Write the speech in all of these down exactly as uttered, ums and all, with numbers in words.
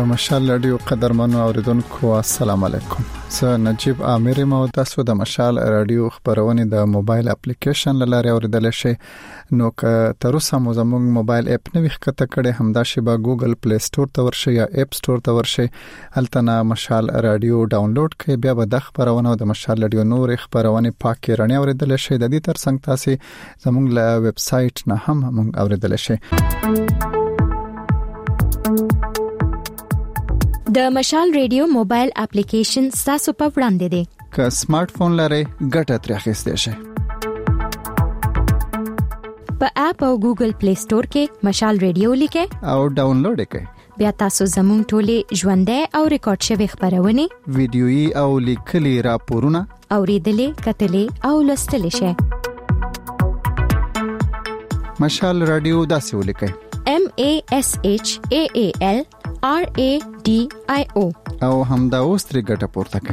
مشال رادیو قدرمنو اوریدونکو السلام علیکم. زه نجیب عامر مو تاسو د مشال رادیو خبرونه د موبایل اپلیکیشن لاره اوریدل شئ. نو که تر اوسه مو زموږ موبایل اپ نه وښکته کړي همدا شی به ګوګل پلی سٹور ته ورشئ یا اپ سٹور ته ورشئ. التنا مشال رادیو ډاونلوډ کړئ، بیا به د خبرونه د مشال رادیو نور خبرونه پاکه رڼا اوریدل شئ. د دې ترڅنګ تاسو زموږ له ویب سټ نه هم موږ اوریدل شئ. د مشال رادیو موبایل اپلیکیشن تاسو په وړاندې دی. که سمارټ فون لرئ ګټه ترې اخیستئ شئ. په اپ او ګوګل پلی سٹور کې مشال رادیو لیکئ او ډاونلوډ کړئ. بیا تاسو زموږ ټولې ژوندۍ او ریکارډ شوی خبرونه، ویډیويي او لیکلي راپورونه اوریدلې، کتلې او لوستلې شئ. مشال رادیو داسې ولیکئ: M A S H A A L R A D I O او همدا اوس ترې ګټه پورته کړئ.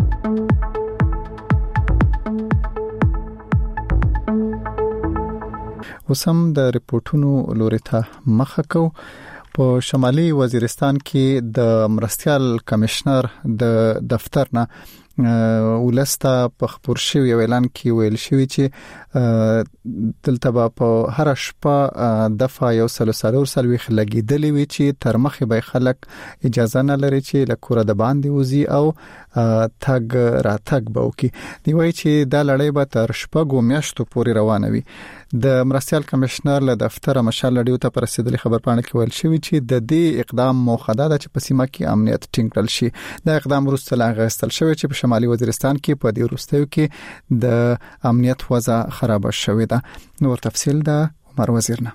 وسم د ریپورتونو لوري ته مخه کو. په شمالي وزیرستان کې د مرستيال کمشنر د دفتر نه ولسته په خبر شوی اعلان کې ویل شوی چې دلته په هر شپه دفعه یو سلو سلور سلوي خلګیدلې وی چې تر مخه به خلک اجازه نه لري چې لکوره د باندې وزي او تګ را تګ بوکي. دی وایي چې دا لړۍ به تر شپږو میاشتو پورې روانه وي. د مرستيال کمشنر له دفتر مشال رادیو ته پرسیدلې خبر پاڼه کې ویل شوی چې د دې اقدام موخه ده چې په سیمه کې امنیت ټینګ کړل شي. دا اقدام وروسته لاغستل شوی چې په شمالي وزیرستان کې په دې وروستیو کې د امنیت وضع خراب شوې ده. نور تفصیل ده عمر وزیرنا.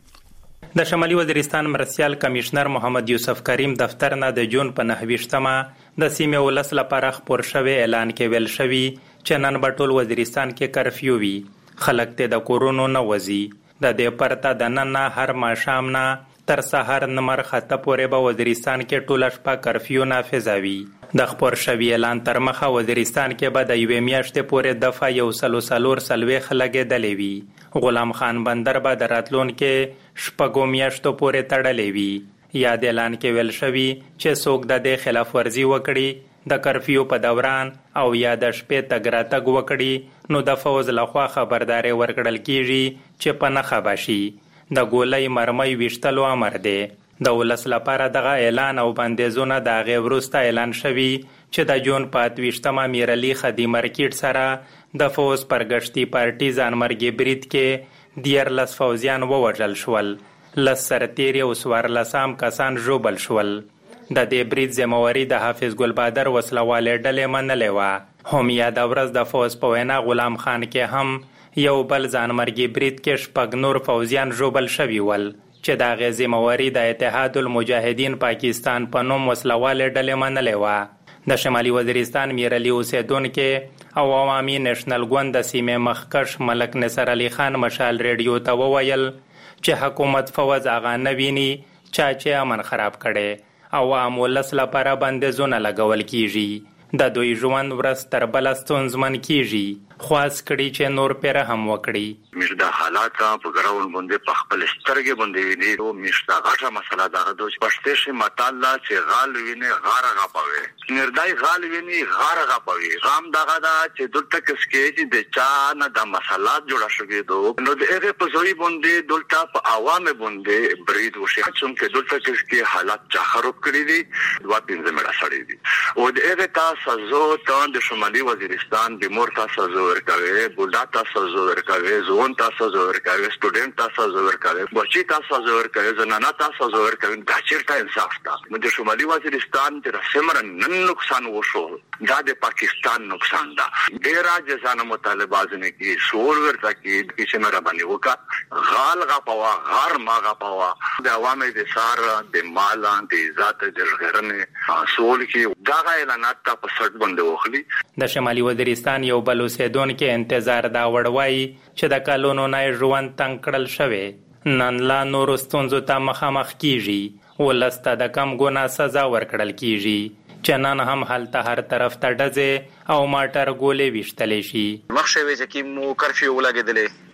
د شمالي وزیرستان مرستيال کمشنر محمد یوسف کریم دفتر نه د جون په نهویشتمه د سیمې ولس لپاره خبر شوی اعلان کې ویل شوی چې نن په ټول وزیرستان کې کرفیو وي. خلک ته د کورونو نه وځي. د دې پرته د نن هر ماښام نه تر سحر نمر خطه پورې به وزیرستان کې ټول شپه کرفیو نافذ وي. د خبر شوی اعلان تر مخه وزیرستان کې به د یوې میاشتې پورې دفعه یو سلو سلور سلوي خلګېدلې وي. غلام خان بندر به د راتلون کې شپږو میاشتو پورې تړلې وي. یاد اعلان کې ویل شوی چې څوک د دې خلاف ورزي وکړي د کرفیو په دوران او یا د شپې تګ راتګ وکړي نو د فوز لخوا خبرداري ورکړل کیږي چې په نخښه بشي. د ګولۍ مرمۍ ویشتلو امر دی. د ولس لپاره دغه اعلان او بندیزونه د هغې وروسته اعلان شوي چې د جون په اتویشتمه میرعلي خدي مارکیټ سره د فوز پر ګشتي پارټي ځانمرګي برید کې دیارلس فوزیان ووژل شول. لس سرتیري او څوارلسم کسان ژوبل شول. د دې برید ذمہواری د حافظ ګل بادر وسلوالې ډلې منلې وه. هم یاد ورځ د فوز په وینا غلام خان کې هم یو بل ځانمرګي برید کې شپږ نور فوزیان ژوبل شوي ول چې د هغې ذمہواری د اتحاد المجاهدین پاکستان په نوم وسلوالې ډلې منلې وه. د شمالي وزیرستان میرعلي اوسیدونکي او عوامي نېشنل ګوند د سیمې مخکش ملک نصر علي خان مشال رادیو ته وویل چې حکومت فوز هغه نه ویني چا چې امن خراب کړي او عامولس لپاره بندیزونه لګول کیږي. د دوی ژوند ورځ تر بله ستونزمن کیږي. خواست کړي چې نور پیره هم وکړي. مش دا حالات په ګراوند باندې په خپل سترګې باندې ویني او مش دا غټه مسله ده د پښتې شي متعالی چې غال ویني غار غاپوي نردای غال ویني غار غاپوي غام دغه دا چې دلته کسکې چې د چا نه د مسلات جوړه شوې دو نو دغه په زوی باندې دلته په عوامه باندې برید وشي چې دلته کسکې حالات چا خراب کړی دي دوا پینځه مړه سړی دي او دغه تاسو زو ته د شمالي وزیرستان د مور تاسو ورکوي بوډا تاسو ورکوي ځوان تاسو ورکوي سټوډنټ تاسو ورکوي بچی تاسو ورکوي زنانه تاسو ورکوي دا چیرته انصاف ده. د شمالي وزیرستان د سمره نن نقصان وشو دا د پاکستان نقصان ده. ډیر جزانه مطالبه ځنه کی سور ورته کی د سمره باندې وکا غال غپوا غار ما غپوا د عوامو د سار د مال د عزت د غیرنه سول کی دا اعلانات په سټ باندې وخلی. د شمالي وزیرستان یو بل اوسیدون کې انتظار دا وړوي چې د کلونو نه ژوند تنګ کړل شوی نن لا نور ستونزو ته مخامخ کیږي. ولسته د کم ګناه سزا ورکړل کیږي چې نن هم هلته هر طرف ته ډزې او ماټر ګولې ویشتلی شي. مخ شوی چې مو کرفیو ولګېدلې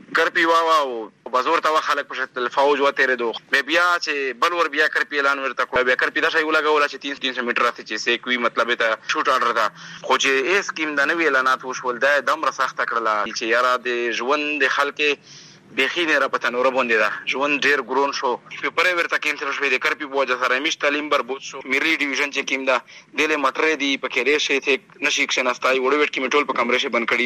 کرپی واوا او بازور ته خلک په شتل فوج وته ردو به بیا چې بل ور بیا کرپی اعلان ورته کوي بیا کرپی دا شی ولګول چې تین سو میټر راته چې سې کوي مطلب ته شوټ اورډر دا خو چې اس کیم د نوې اعلانات وشول دا دمر سخت کړل چې یاره د ژوند د خلک بخینه را پته نور باندې دا ژوند ډیر ګرون شو په پرې ورته کینسل شوې د کرپی بوجه سره میش تعلیم بربود شو میری ډیویژن چې کیم دا دله مټره دی په کې ریشه ته نشي کښناستای وړو وټ کې میټول په کمرې شه بند کړی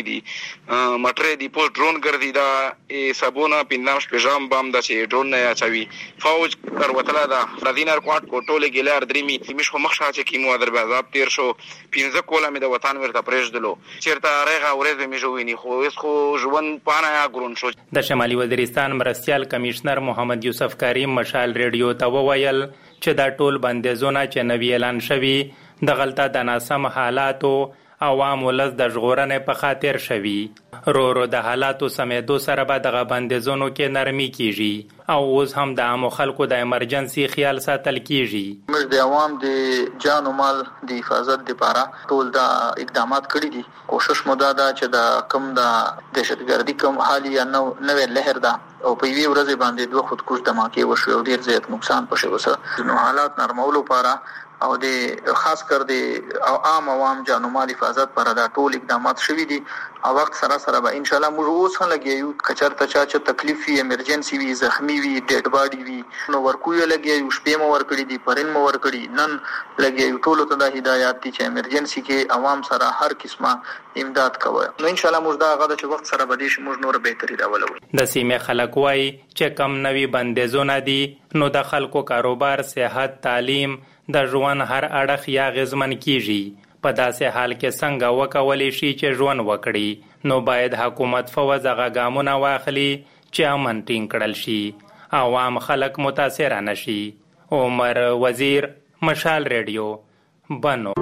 دی مټره دی پوسټ ډرون ګرځي دا سبونه پینامش پیژام بام دا چې ډرون نه اچوي فوج تر وتلا دا دینار کوټ کوټول ګلار درېمی میش په مخ شاته کې مو در عذاب تیر شو پینځه کوله مې د وطن ورته پرېږ دلو چیرته رغه ورځ مې جوړینی خو اس خو ژوند پانا ګرون شو د شمالي وزیرستان مرستیال کمشنر محمد یوسف کریم مشال ریډیو ته وویل چې دا ټول بندیزونه چې نوی اعلان شوی د غلطه د ناسم حالاتو عوام ولز د ژغورنې په خاطر شوی رو رو د حالاتو سمېدو سره به دغه بندیزونو کې نرمي کیږي او اوس هم د عامو خلکو د امرجنسي خیال ساتل کیږي موږ د عوام د جان او مال د حفاظت لپاره ټول دا اقدامات کړی دي کوشش مو دا ده چې د کم د دهشتګردي کم حالي یا نو نوې لهر ده او په یوه ورځ باندې دوه خودکش دماکې وشو او ډیر زیات نقصان پښه وسه نو حالات نرمولو لپاره او د خاص کر د عام عوام جان او مال حفاظت پر دا ټول اقدامات شوي دي او وخت سره سره به ان شاء الله موږ اوس هم لګیو کچرته چا چې تکلیف وي ایمرجنسي وي زخمی وي ډیډ باډي وي نو ورکوې لګیو شپې مو ورکړي دي پرین مو ورکړي نن لګیو ټول ته د هدایت دي چې ایمرجنسي کې عوام سره هر قسمه امداد کوي نو ان شاء الله موږ دا غواړو چې وخت سره به دې شي موږ نور بهتري راولو د سیمې خلک وای چې کم نوي بندیزونه دي نو د خلکو کاروبار صحت تعلیم د ژوند هر اړخ یا غزمن کیږي په داسې حال کې څنګه وکولای شي چې ژوند وکړي نو باید حکومت فوز هغه ګامونه واخلي چې امن ټینګ کړل شي عوام خلک متاثر نشي عمر وزیر مشال ریډیو بنو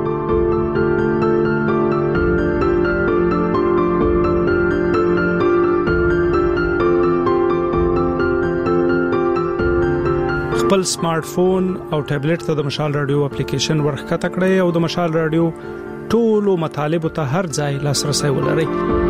خپل سمارټ فون او ټابلیټ ته د مشال رادیو اپلیکیشن ورخته کړئ او د مشال رادیو ټولو مطالبه ته هر ځای لاسرسي ولرئ.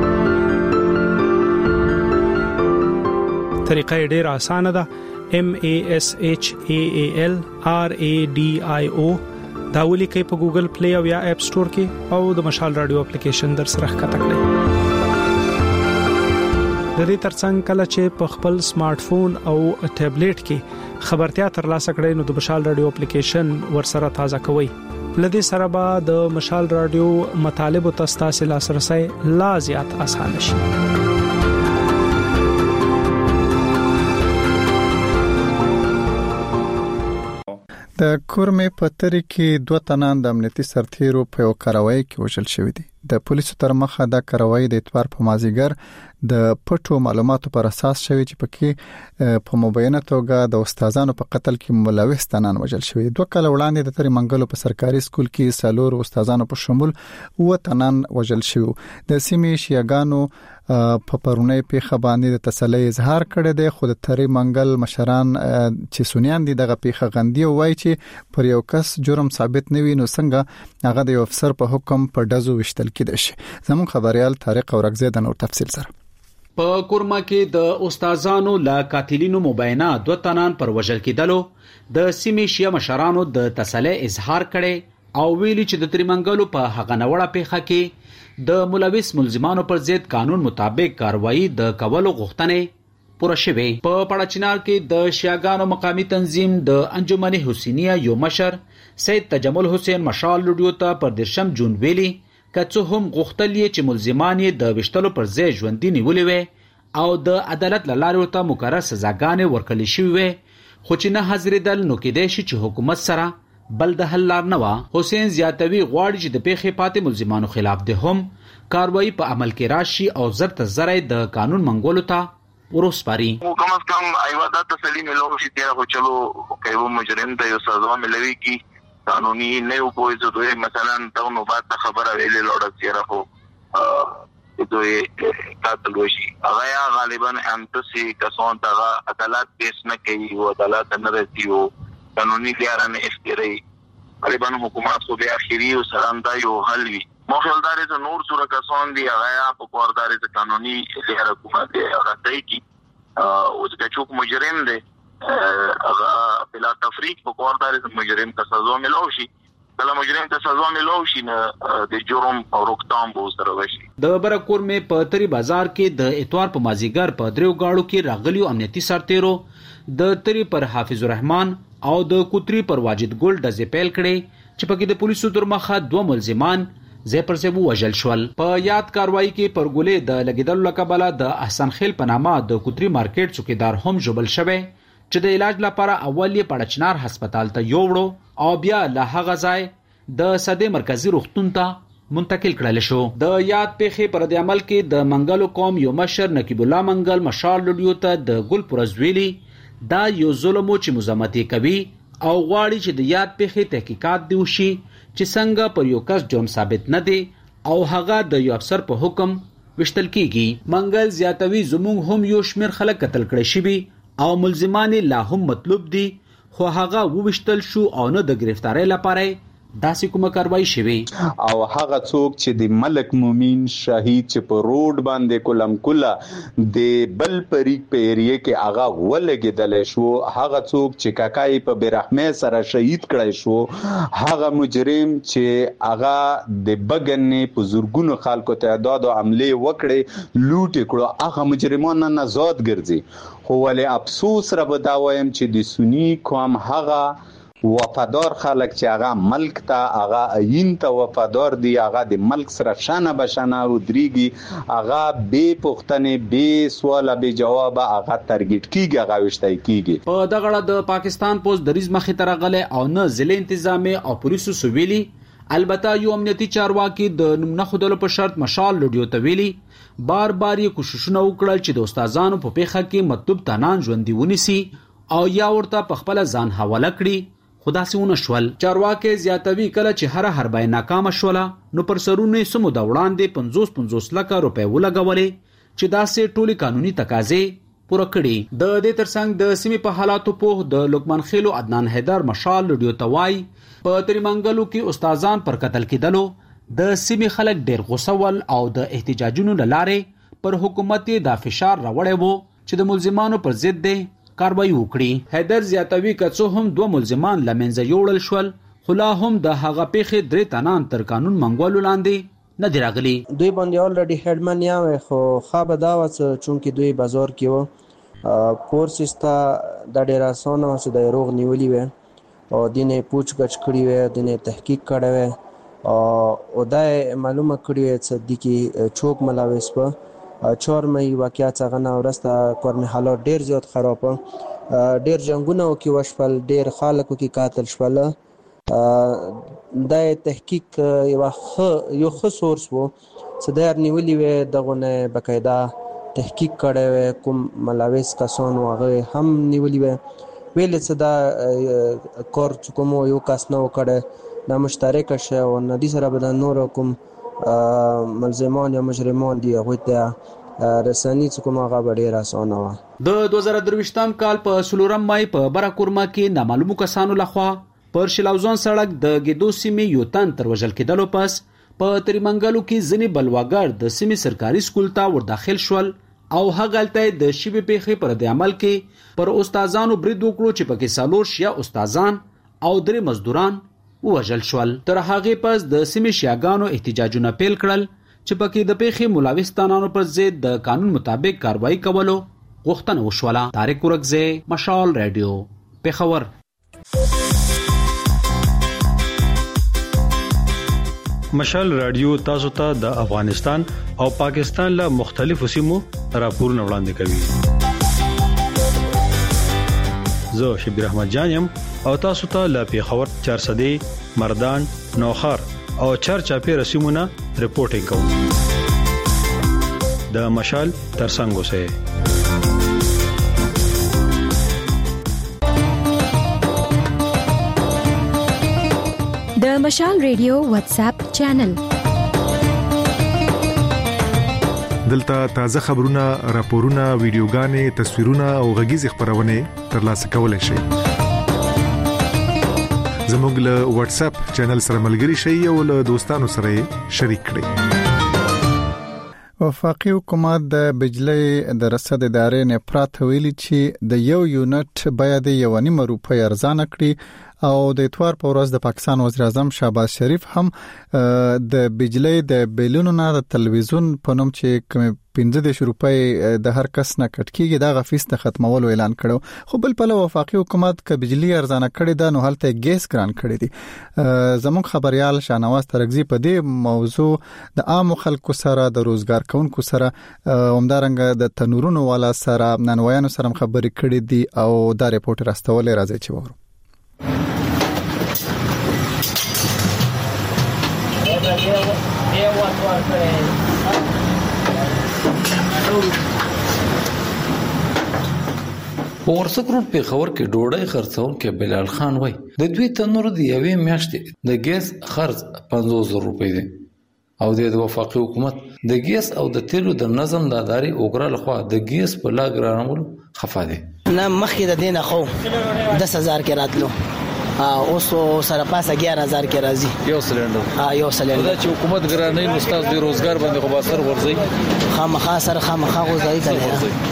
طریقه ډیره اسانه ده. M A S H A A L R A D I O دا ولیکئ په ګوګل پلی او یا اپ سٹور کې او د مشال رادیو اپلیکیشن در سره ښکته کړئ. د دې ترڅنګ کله چې په خپل سمارټ فون او ټابلیټ کې خبرتیا ترلاسه کړئ نو د مشال رادیو اپلیکیشن ورسره تازه کوئ. لدې سره به د مشال رادیو مطالب او تاسو لاسرسي لا زیات اسانه شي. د کورمې په تری کې دوه تنان د امنیتي سرتیرو په یو کاروای کې وژل شوی دي. د پولیسو تر مخه دا کاروای د اتوار په مازیګر د پټو معلوماتو پر اساس شوی چې پکې په مبینه توګه د استادانو په قتل کې ملوث تنان وژل شوی. دوه کال وړاندې د تری منګلو په سرکاري سکول کې سالور استادانو په شمول و تنان وژل شوی. د سیمې شیعاګانو په پرونی پیخه باندې د تسلی اظهار کړی دی خو د تری منګل مشران چې سنیان دي دغه پیخه غندي وایي چې پر یو کس جرم ثابت نه وي نو څنګه هغه د یو افسر په حکم په دزو وشتل کېدای شي. زموږ خبريال طارق اورغزی د نور تفصیل سره په کورما کې د استادانو لا قاتلینو مبینه دوه تنان پر وژل کېدلو د سیمې شیعه مشرانو د تسلی اظهار کړي او ویلي چې د تریمنګلو په هغه نوړه پیخه کې د ملوث ملزمانو پر ضد قانون مطابق کاروایی د کولو غوښتنې پوره شوې. په پړچنار کې د شیعاګانو مقامی تنظیم د انجمن حسینیه یو مشر سید تجمل حسین مشال لډیو ته پر درشم جون ویلي کڅو هم غوښتل چې ملزمان یې د وشتلو پر ځای ژوندۍ نیولې وي او د عدالت لاره ورته مقرره سزاګانې ورکړل شوې وي خو چې نه حاضرېدل نو کېدای شي چې حکومت سره بل د حل لار نه و. حسین زیاتوي غواړي چې د پیښې پاتې ملزمانو خلاف د هم کاروایی په عمل کې راشي او زر تر زر د قانون منګولو ته ورسپاري. کم از کم ایواده تسلی ملو چې تیرا خو چلو کایو مجرم ته یو سزا ملوي کی قانوني نه یو کوی زه دوی مثلا ته نو بعد خبره ویلې لوړه تیرا خو دوی قاتل وشي هغه یا غالبا انتسي کسان ته عدالت پیش نه کوي او عدالت نه رسیو قانوني لارې اختیاري غالبا حکومت خو به اخیری او سلام دا یو حل وي مخالداري ته نور څوره کسان دي هغه په کورداري ته قانوني لهر حکومت دی راځي کی او چې څوک مجرم دی هغه بلا تفریق په کورداري ته مجرم ته سزا ملو شي کله مجرم ته سزا ملو شي نه د جرم او روکتام به سره وشي. د برکور می په تری بازار کې د اتوار په مازیګر په دریو گاړو کې راغلیو امنیتي سرتیرو د تری پر حافظ الرحمن او د کوتری پر واجد ګل د زپیل کړي چې پکې د پولیسو تر مخه دوه ملزمان زی پر سه وژل شول. په یاد کاروایی کې پر ګولې د لګیدل لقبله د احسان خیل په نامه د کوتری مارکیټ څوکیدار هم جوړل شوی چې د علاج لپاره اول یې پړچنار هسپتال ته یوړو او بیا له هغه ځای د صدې مرکزی روغتون ته منتقل کړل شو. د یاد پیښې پر د عمل کې د منګلو قوم یو مشر نقیب الله منګل مشال لډیو ته د ګل پرزویلی دا یو ظلم چې مزامتي کوي او غواړي چې د یاد پیښې تحقیقات دی وشي چې څنګه پر یو کس جرم ثابت نه دی او هغه د یو افسر په حکم وشتل کیږي. منګل زیاتوي زموږ هم یو شمیر خلک قتل کړي شي او ملزمان لا هم مطلوب دي خو هغه وشتل شو او نه د گرفتاری لپاره داسې کومه کاروایی شوی او هغه څوک چې د ملک مومین شهید چې په روډ باندې کولم کولا د بل پریک په ایریه کې هغه ولګیدل شو هغه څوک چې کاکای په برحمه سره شهید کړی شو هغه مجرم چې هغه د بګنې په زورګونو خلکو تعداد او عمله وکړي لوټ کړو هغه مجرمان نه آزاد ګرځي خو ولې افسوس را بداویم چې د سنی قوم هغه وفادار خلک چې هغه ملک ته هغه عین ته وفادار دي هغه د ملک سره شانه بشانه ودرېږي هغه بے پوښتنې بے سوال بے جواب هغه تارګټ کیږي هغه وشتای کیږي. په دغه د پاکستان پوز د ریز مخې ته راغله او نه ضلع انتظامی او پولیسو سویلي البته یو امنیتي چارواکي د نمونه خودلو په شرط مشال لډیو ته ویلي بار بار یې کوششونه وکړل چې د استادانو په پیخه کې مطلوب تنان ژوندۍ ونیسي او یا ورته په خپل ځان حواله کړي خدا سونه شول. چارواکي زیاتوي کله چې هر هر بای ناکام شوله نو پر سرونه سمو د وړاندې پنځوس پنځوس لک روپے ولګولې چې داسې ټولي قانوني تقاضې پوره کړي. د دې ترڅنګ د سیمې په حالاتو په د لقمان خیلو عدنان حیدر مشال لډیو توای په تریمنګلو کې استادان پر قتل کېدلو د سیمې خلک ډېر غوسه ول او د احتجاجونو لاره پر حکومت دا فشار راوړی وو چې د ملزمانو پر ضد دی کاروایی وکړي. حیدر زیاتوي کڅو هم دوه ملزمان لمنځه یوړل شول خو لا هم د هغه پیښې درې تنان تر قانون منګولو لاندې نه دی راغلي. دوی باندې الریډي هډمن یا خو خابه دا و چې دوی بازار کې و فورسز ته د ډیر اسانه چې د روغ نیولې و او دینه پوچ گچ کړی و دینه تحقیق کړی و او دا معلومه کړی و چې د کی چوک ملاوس په چهار مې واقعیت څنګه نه ورسته کورنۍ حالات ډیر زیات خراب ډیر جنگونه او کې وشفل ډیر خلکو کې قاتل شول. د تحقیق یو خ یو خ سورس وو چې د نیولې و دغه بقاعده تحقیق کړی کوم ملاوس کسان هغه هم نیولې و ویل چې دا کور کوم یو کس نه وکړي د مشترک شه او ندي سره به نور کوم ملزمان یا مجرمان دی هغه ته رسنی څخه ما غا ډیر اسانه و. د دوه زره درویشتم کال په سلورم مای په براکورما کې نامعلومو کسانو لخوا پر شلاوزان سړک د ګیدو سیمې یو تن تر وژل کېدلو پس په تریمنګلو کې ځینې بلواګر د سیمې سرکاري سکول ته ور داخل شول او هغلته د شیبې پیښې پر د عمل کې پر استادانو برید وکړو چې پکې سالور شیا استادان او درې مزدوران وژل شول. تر هغه پس د سیمې شیاګانو احتجاجونه پیل کړل چې پکې د پیښې ملاوس تنانو پر ضد د قانون مطابق کاروایی کولو غوښتنه وشوله. طارق ورکزه مشال رادیو پېښور. مشال رادیو تاسو ته د افغانستان او پاکستان له مختلفو سیمو راپورونه وړاندې کوي. زه شبیر احمد جانم او تاسو ته له پېښور چارسدې مردان نوخار او چرچاپی رسمونه رپورټینګ کوم. د مشال ترڅنګ اوسئ. د مشال ریډیو واتس اپ چینل دلته تازه خبرونه، راپورونه، ویډیوګانې، تصویرونه او غږیز خبرونه ترلاسه کولای شئ. زموږ له واتس اپ چینل سره ملګري شئ او له دوستانو سره شریک کړئ. وفاقي حکومت د بجلی د رسد ادارې نه پراته ویلي چې د یو یونټ باید یو نیم روپۍ ارزانه کړي او د اتوار په ورځ د پاکستان وزیر اعظم شهباز شریف هم د بجلی د بیلونو نه د تلویزیون په نوم چې کوم پنځه روپۍ د هر کس نه کټ کیږي دا غفیس د ختمولو اعلان کړو. خو بل په وفاقي حکومت ک بجلی ارزانه کړي دا نو هلته ګیس ګران کړي دي. زموږ خبريال شاهنواز ترغزي په دې موضوع د عام خلکو سره د روزګار کونکو سره همدارنګ د تنورونو والا سره ننویانو سره خبرې کړي دي او دا ریپورت راستولې راځي چې وورو. په ورسک روډ پیښور کې ډوډۍ خرڅون کې بلال خان وای د دوی تنور دی یوې میاشتې د ګیس خرڅ پنځوس زره روپۍ دی او د وفاقي حکومت د ګیس او د تیلو د نظم د ادارې اوګرا لخوا د ګیس په لاګرانول خفا دي. نه مخکې د دینه خو دس هزار کې راتلو اوس سره پاسه اګیار هزار کې راځي یو سلندر. ها یو سلندر دا چې حکومت ګرانې نو استاد د روزګار باندې خو باسر ورځي خامخا سره خامخا غوځي کړي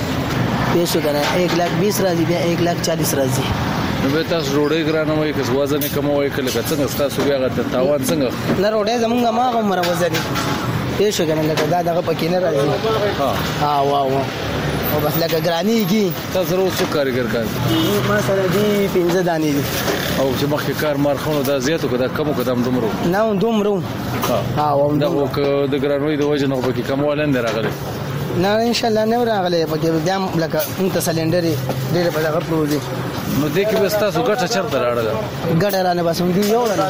پیسو کنه एक लाख बीस راځي بیا एक लाख चालीस راځي. نو به تاسو روډي ګرانه وای که وزن کموي کله څنګه تاسو بیا غته تاوان څنګه نه روډي زمونږ ما عمر وزن پیسو کنه لکه دا دغه پکې نه راځي. ها ها واو او بس لکه ګرانی کی تاسو روز څو کارګر کار ما سره دی پنځه دانې دي او چې مخکې کار مارخونو دا زیاتو کده کم کده دومرو نه دومرو ها ها دا د ګرانوي د وجه نه پکې کموالند راغلي نه ان شاء الله نه راغلي پکې بیا لکه انت سلندر ډېر په دغه پروزي نو دې کې بس تاسو ګټه چرته راړل ګټه رانه بس موږ یو نه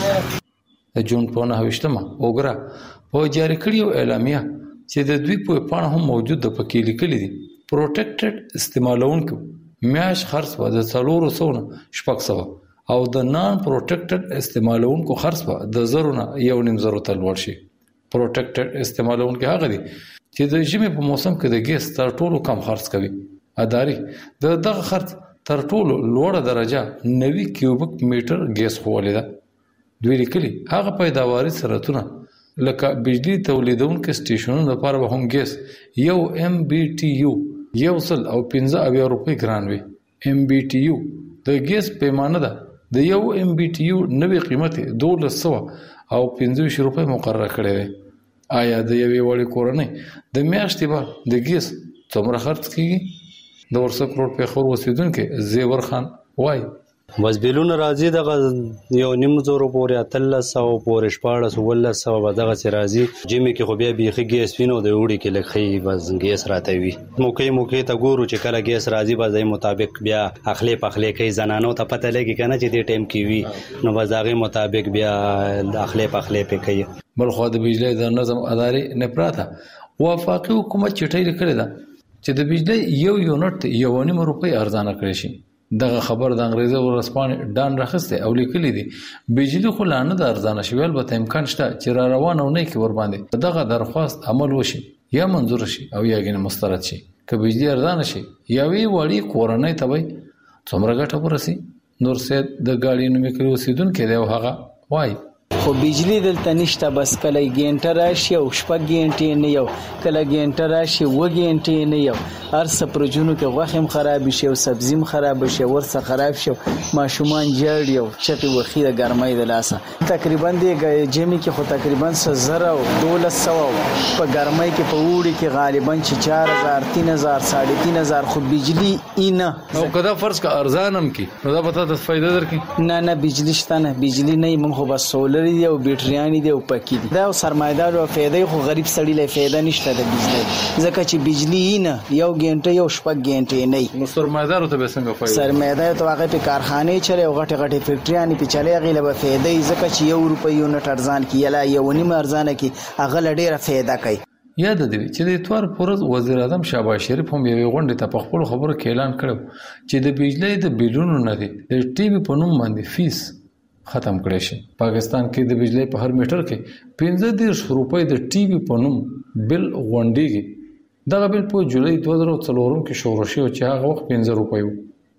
د جون په نه هوښتمه اوګرا په جاری کړیو اعلامیه چې د دوی په پاڼه هم موجود د پکې لیکلي دي پروټیکټډ استعمالونکو میاش خرڅ و د څلورو سونه شپږ سو او د نان پروټیکټډ استعمالونکو خرڅ و د زرونه یو نیم زرو تل ورشي. پروټیکټډ استعمالونکو هغه دي چې د ژمي په موسم کې د ګیس تر ټولو کم خرڅ کوي. اداري د دغه خرڅ تر ټولو لوړه درجه نوي کیوبیک میټر ګیس خولې ده. دوی لیکلي هغه پیداواري سرعتونه لکه بجلی تولیدونکو سټیشنونو لپاره به هم ګیس یو ام بي ټي یو یو سل او پنځه اویا روپۍ ګران وي. ام بي ټي یو د ګیس پیمانه ده د یو ام بي ټي یو نوې قیمت دولس سو او پنځه روپۍ مقرره کړې ده. آیا د یوې وړې کورنۍ د میاشتې به د ګیس څومره خرڅ کیږي؟ د ورسک روډ پیښور اوسیدونکو زیور خان وای بس بیلونه راځي دغه یو نیم زورو پورې اتلس او پورې شپاړس ولس او دغه چې راځي جمی کې خو بیا بیخي ګیس وینو د وړي کې لکه بس ګیس راته وي موقع موقع ته ګورو چې کله ګیس راځي به ځای مطابق بیا اخلي پخلي کوي زنانو ته پته لګي کنه چې دې ټیم کې وي نو به ځای مطابق بیا اخلي پخلي په کوي. بل خو د بجلی د نظم ادارې نه پراته وفاقي حکومت چټي لیکل ده چې د بجلی یو یونټ یو نیم روپۍ ارزانه کړی شي. دغه خبر د انګریزي ورسپانې ډان راخسته او لیکلي دي بجلی خو لانه د ارزانه شویل به امکان شته چې را روانه ونه کې ور باندې دغه درخواست عمل وشي یا منظور شي او یا غنه مسترد شي. که بجلی ارزانه شي یا وی وړي کورنۍ ته وي څومره ګټه ورسي. نور سید د گاډي نومې کړو سیدونکو دی هغه وای خو بجلی دلته نشته بس کله ګینټه راشي او شپږ ګینټې نه یو کله ګینټه راشي و ګینټې نه یو هر څه پرجونو کې غوښم خراب شي او سبزیم خراب شي ورڅ خراب شي ماشومان جړ یو چټي وخی د ګرمۍ د لاسه تقریبا دی جمی کې خو تقریبا زره او دولس سو په ګرمۍ کې په وړي کې غالبا چې چار هزار تین هزار ساڑھے تین هزار خو بجلی اینه او کدا فرض کا ارزانم کی نو دا پتا د فائدہ درکې نه نه بجلی شته نه بجلی نه مونږ خو بس سولر دی او بیټریانی دی او پکې دی دا سرمایدار او فائدې خو غریب سړی له فائدہ نشته د بجلی ځکه چې بجلی نه یو ګنټه یو شپږ ګنټه نه نو سرمایدار ته به څنګه فائدہ سرمایدار ته هغه په کارخانه چره او غټه غټه فیکټریانی په چلے غیله به فائدې ځکه چې یو روپۍ یونټ ارزان کیلا یو نیم ارزانه کی هغه لډیره فائدہ کوي. یاد دی چې د اتوار پورز وزیر اعظم شهباز شریف هم یو غونډه ته په خپل خبرو کې اعلان کړو چې د بجلی د بیلونو نه دی د ټي وي په نوم باندې فیس ختم کړی شي. پاکستان کې د بجلی په هر میټر کې پنځه دېرش روپۍ د ټي وي په نوم بل غونډيږي. دغه بل په جولای دوه زره څلور کې شروع شو چې هغه وخت پنځه روپۍ و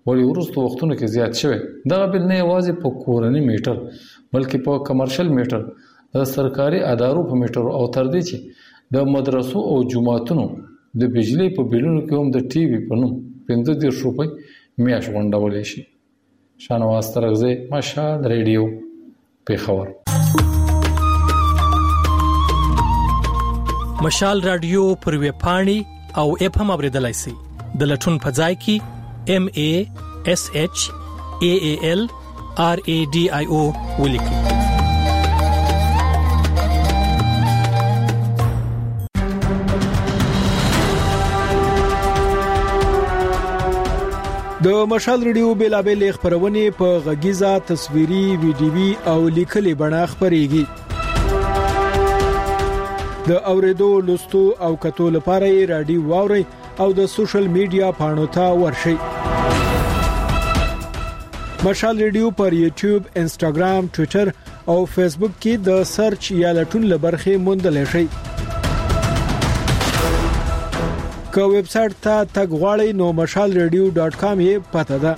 وړي ورستو وختونو کې زیات شوی. دغه بل نه یوازې په کورنی میټر بلکې په کمرشل میټر، د سرکاري ادارو په میټر او تر دې چې د مدرسو او جماعتونو د بجلی په بیلونو کې هم د ټي وي په نوم پنځه دېرش روپۍ میاشت غونډولی شي. شانواز ترغزی، مشال ریډیو، پیښور. مشال رادیو پر ویب پاڼې او اپ هم اوریدلای شئ. د لټون په ځای کې ام ا اس اچ ا ا ال ار ا ډي آی او ولیکئ. د مشال ریډیو بیلابل خبرونه په غږیزه، تصویري، ویډیوي او لیکلي بڼه خبريږي. د اوریدو، لوستو او کتو لپاره یې رادیو واوري او د سوشل میډیا پاڼو ته ورشئ. مشال ریډیو پر یوټیوب، انسټاګرام، ټوئیټر او فیسبوک کې د سرچ یا لټون لبرخه موندل شئ. که ویب سټ ته تګ غواړئ نو مشال ریډیو ډاټ کام یې پته ده.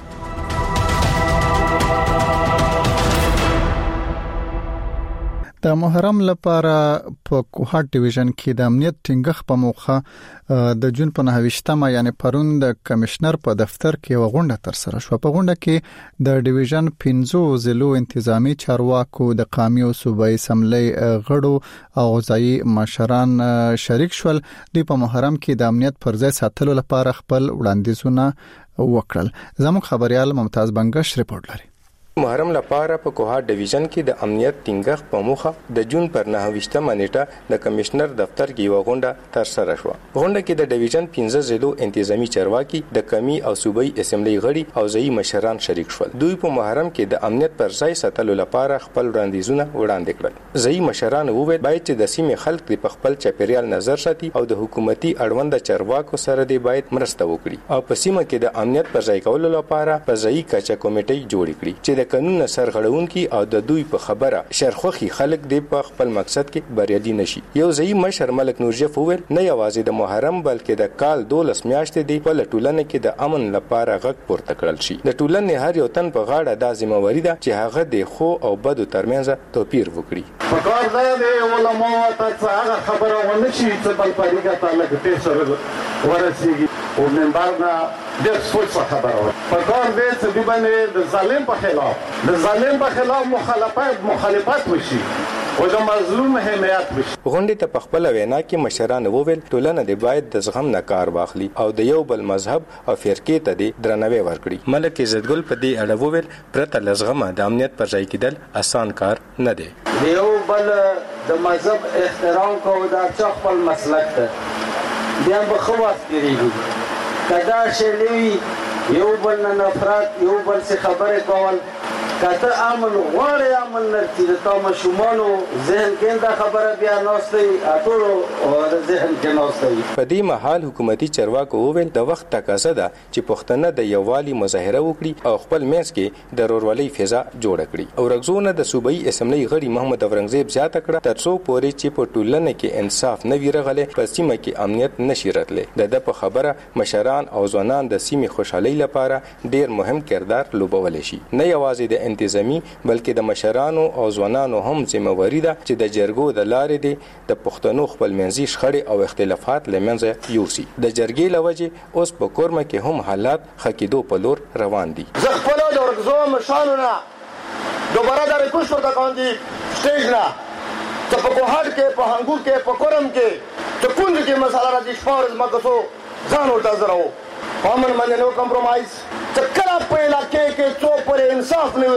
د محرم لپاره په کوهات ډیویژن کې د امنیت ټینګښت په موخه د جون په نهه یعنی پرون د کمشنر په دفتر کې وغونډه تر سره شو. په غونډه کې د ډیویژن پنځو ضلعو انتظامی چارواکو، د قومي او صوبایي اسمبلی غړو او ځایي مشران شریک شول. دوی په محرم کې د امنیت پر ځای ساتلو لپاره خپل وړاندیزونه وکړل. زموږ خبريال ممتاز بنگش رپورټ لري. محرم لپاره په کوهات ډیویژن کې د امنیت ټینګښت په موخه د جون پر نهه نیټه د کمشنر دفتر کې یو غونډه تر سره شو. غونډه کې د ډیویژن پنځه ضلعو انتظامی چارواکي، د قومي او صوبایي اسمبلی غړي او ځایي مشران شریک شول. دوی په محرم کې د امنیت پر ځای ساتلو لپاره خپل وړاندیزونه وړاندې کړل. ځایي مشران وویل باید چې د سیمې خلک په خپل چاپیریال نظر ساتي او د حکومتي اړوند چارواکو سره دی باید مرسته وکړي او په سیمه کې د امنیت پر ځای کولو لپاره په ځایي کچه کمیټې جوړ کړي چې د قانون سرغړونکي او د دوی په خبره شرخوخي خلک دی په خپل مقصد کې بریالي نشي. یو ځایي مشر ملک نورجف وویل نه یوازې د محرم بلکې د کال دولس میاشتې دی په ټولنه کې د امن لپاره غږ پورته کړل شي. د ټولنې هر یو تن په غاړه د ذمہواری ده چې هغه د خو او بدو ترمنځ توپیر وکړي. په کار ځای دی علماء ته هغه خبره ونه شي چې بل پریګه تعالی کې سره ورسیږي او منبرنا د سوچ خبره په کار دی چې دی باندې د ظالم په خلاف د ظالم په خلاف مخالفت مخالفت وشي او د مظلوم حمایت وشي. غونډې ته په خپل وینا کې مشران وویل ټولنه د باید د زغم نه کار واخلي او د یو بل مذهب او فرقې ته د درناوی ورکړي. ملک عزت ګل په دې اړه وویل پرته لزغمه د امنیت پر ځای کېدل اسان کار نه دی. یو بل د مذهب احترام کوو دا چې خپل مسلک ته بیا به خو واستریږي کدا شلوي یو بل نه نفرت یو بل څه خبره کول کته امن غواړي امن نرتي د تاسو شمالو ذهن کې دا خبره بیا نوستي اټولو او د ذهن کې نوستي. په دې مهال حکومتي چارواکو وویل د وخت تقاضا ده چې پښتنه د یووالي مظاهره وکړي او خپل منځ کې د رورولۍ فضا جوړ کړي. او رغزونه د صوبایي اسمبلی غړي محمد اورنګزیب زیاته کړه ترڅو پورې چې په ټولنه کې انصاف نه وي راغلی په سیمه کې امنیت نشي راتلی. د په خبره مشران او ځوانان د سیمې خوشحالۍ لپاره ډیر مهم کردار لوبولی شي. نه یوازې د انتظامی بلکې د مشرانو او ځوانانو هم ذمہواری ده چې د جرګو د لارې دي د پښتنو خپلمنځي شخړې او اختلافات لمنځه یوسي. د جرګې لوجه اوس په کورمه کې هم حالات خکېدو په لور روان دي. زه خپل د ورغزو مشرانو نه دوباره د ریکوست ورته کوم دي سټیج نه چې په کوهات کې په هنګو کې په کورم کې چې کونډ کې مسله راځي شپارز مکسو ځان ورته زراو امن باندې نو کمپرمایز چې کله په علاقې کې څو پر انصاف نه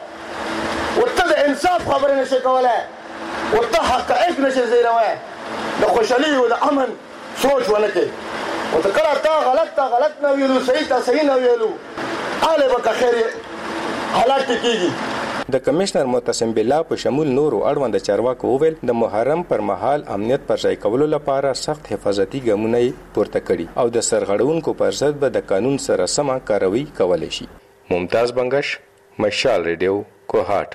راغلی ورته د انصاف خبرې نشي کولای ورته حقایق نشي زیروي د خوشحالي او د امن سوچ ونه کوي او ته کله تا غلط تا غلط نه ویلو صحیح تا صحیح نه ویلو اله به خیر حالات کېږي. د کمشنر معتصم بالله په شمول نورو اړوند چارواکو وویل د محرم پر مهال امنیت پر ځای کولو لپاره سخت حفاظتي ګامونه پورته کړي او د سرغړونکو پر ضد به د قانون سره سمه کاروي کولای شي. ممتاز بنگش، مشال ریډیو، کوهات.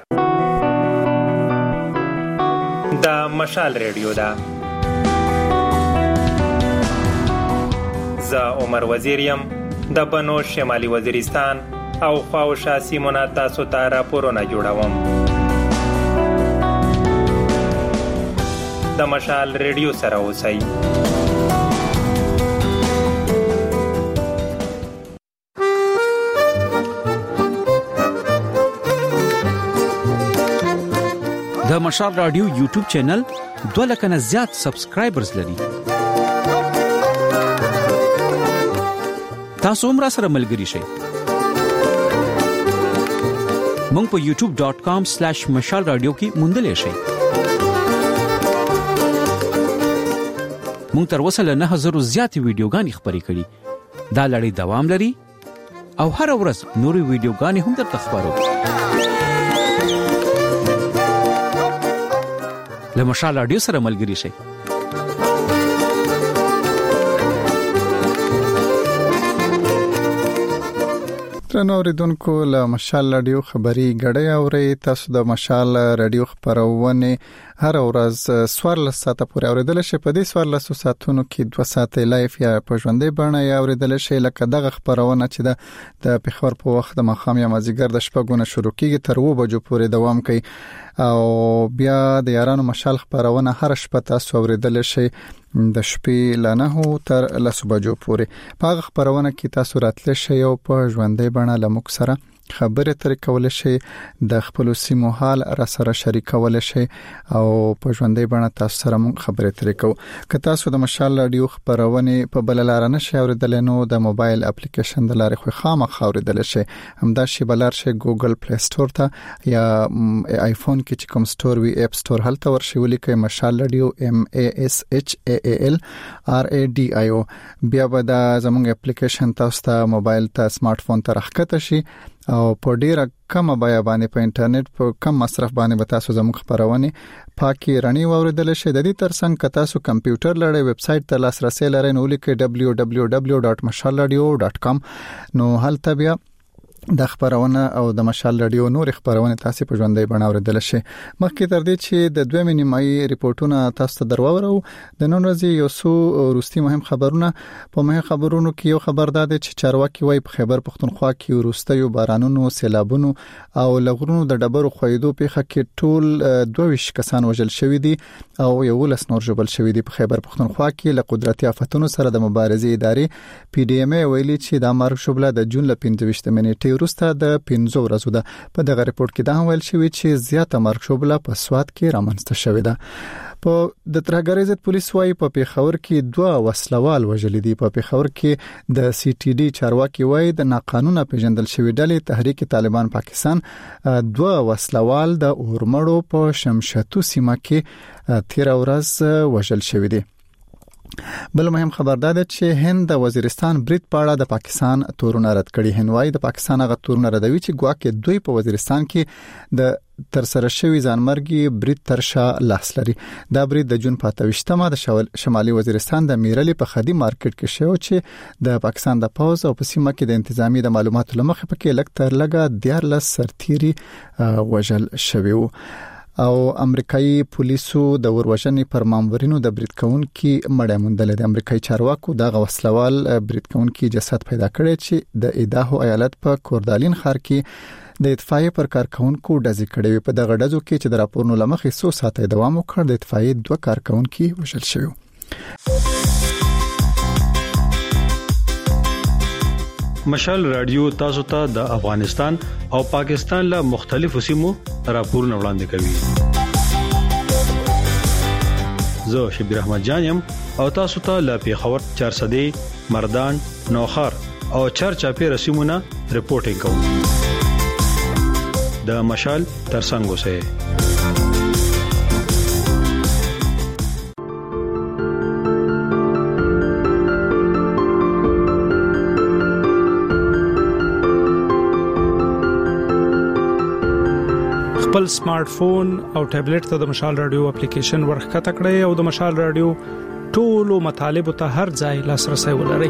د مشال ریډیو دا ز عمر وزیریم د بنو شمالي وزیرستان او خواوشا سیمونه تاسو ته راپورونه جوړوم. د مشال ریډیو سره اوسئ. د مشال رادیو یوټیوب چینل دوه لک نه زیات سبسکرایبرز لري. تاسو هم را سره ملګري شئ. مونږ په یوټیوب ډاٹ کام سلیش مشال رادیو کې موندلې شئ. مونږ تر اوسه له نه هزار زیاتې ویډیوګانې خپرې کړې. دا لړۍ دوام لري او هر ورځ نورې ویډیوګانې هم درته خپرو. له مشال رادیو سره ملګري شئ. ترنو اوریدونکو له مشال رادیو خبري غړې اوري. تاسو د مشال رادیو خبرونه هر ورځ سوارلس ساعته پورې اوریدل شي. په دې سوارلس ساعتونو کې دوه ساعته لایف یا په ژوندۍ بڼه یا اوریدل شي. لکه دغه خبرونه چې د پېښور په وخت د مخام یا مازیګر د شپږونه شروع کیږي تر و بجو پورې دوام کوي او بیا د یارانو مشال خبرونه هر شپه تاسو اوریدل شي د شپې لنه تر لسو بجو پورې. په هغه خبرونه کې تاسو راتل شي او په ژوندۍ بڼه لمک سره خبره تر کول شي د خپل سیمو حال را سره شریکول شي او په ژوندۍ بڼه تاسو سره مون خبره تر کو. که تاسو د مشال رادیو خبرونه په بل لار نه شي اوریدل نو د موبایل اپلیکیشن د لارې خو خامخ اوریدل شي. همدا شی بلار شي ګوګل پلی سٹور ته یا آیفون کې چې کوم سٹور وی اپ سٹور هلته ورشي ولیکئ مشال رادیو ام ا اس اچ ا ا ال ار ا ډي آی او. بیا به دا زموږ اپلیکیشن تاسو ته موبایل ته سمارټ فون ته راخته شي او په ډیره کمه بیا باندې په انټرنیټ په کم مصرف باندې به تاسو زموږ خبرونه پاکي رڼي واوریدل شي. د دې ترڅنګ که تاسو کمپیوټر لرئ ویب سټ ته لاسرسي لرئ نو لیکئ دبلیو دبلیو دبلیو ډاټ مشال رادیو ډاټ کام. نو هلته بیا د خبرونه او د مشال رادیو نور خبرونه تاسو په ژوندۍ بڼه اوریدل شي. مخکې تر دې چې د دوه نیمایي ریپورتونه تاسو ته درواورو د نن ورځې یو څو روستي مهم خبرونه. په مهم خبرونو کې یو خبر ده چې چارواکي وایي په خیبر پختونخوا کې روستیو بارانونو سیلابونو او لغړونو د ډبرو خویدو پیښه کې ټول دوه ویشت کسان وژل شوی دي او یو لس نور ژوبل شوی دي. په خیبر پختونخوا کې له قدرتي آفتونو سره د مبارزې ادارې پی ډی ام ای ویلي چې د مرګ شوبله د جون ل پنځه ویشت منېټې وروسته د پنځو ورځو ده. په دغه ریپورت کې دا ویل شوی چې زیاته مرګ شوبله په سواد کې رامنځته شوې ده. په د ترهګرۍ ضد پولیس وايي په پیښور کې دوه وسلوال وژل دي. په پیښور کې د سی ټي ډي چارواکي وايي د ناقانونه پیژندل شوی ډلې تحریک طالبان پاکستان دوه وسلوال د اورمړو په شمشتو سیمه کې تیر ورځ وژل شوی دي. بل مهم خبر ده چې هند د وزیرستان برید په اړه د پاکستان تورونه رد کړي. هندوای د پاکستان غو تورونه ردوي چې ګواکې دوی په وزیرستان کې د تر سره شوی ځانمرګي برید ترشا لاس لري. دا برید د جون په اته ویشتمه د شمالي وزیرستان د میرلي په خدي مارکیټ کې شو چې د پاکستان د پوز او په سیمه کې د انتظامی د معلوماتو لمخې پکې لک تر لګه دیارلس سرتيري وژل شوی وو. او امریکایي پولیسو د وروژنې پر مامورینو د برید کونکي مړی موندل. د امریکایي چارواکو د غوسلوال برید کونکي جسد پیدا کړی چې د ایداهو ایالت په کوردالین ښار کې د اطفائیه پر کارکونکو ډزې کړې وي. په دغه ډزو کې چې د راپورونو لمخې څو ساعته دوام وکړ د اطفائیه دوه کارکونکي وژل شوي. مشال رادیو تاسو ته د افغانستان او پاکستان له مختلفو سیمو راپورونه وړاندې کوي. زه شبیر احمد جانم او تاسو ته له پیښور چارسدې مردان نوخار او چرچاپی رسمونه ریپورتینګ کوم. د مشال ترڅنګ اوسئ. خپل سمارټ فون او ټابلیټ ته د مشال رادیو اپلیکیشن ورخته کړئ او د مشال رادیو ټولو مطالب ته هر ځای لاسرسي ولرئ.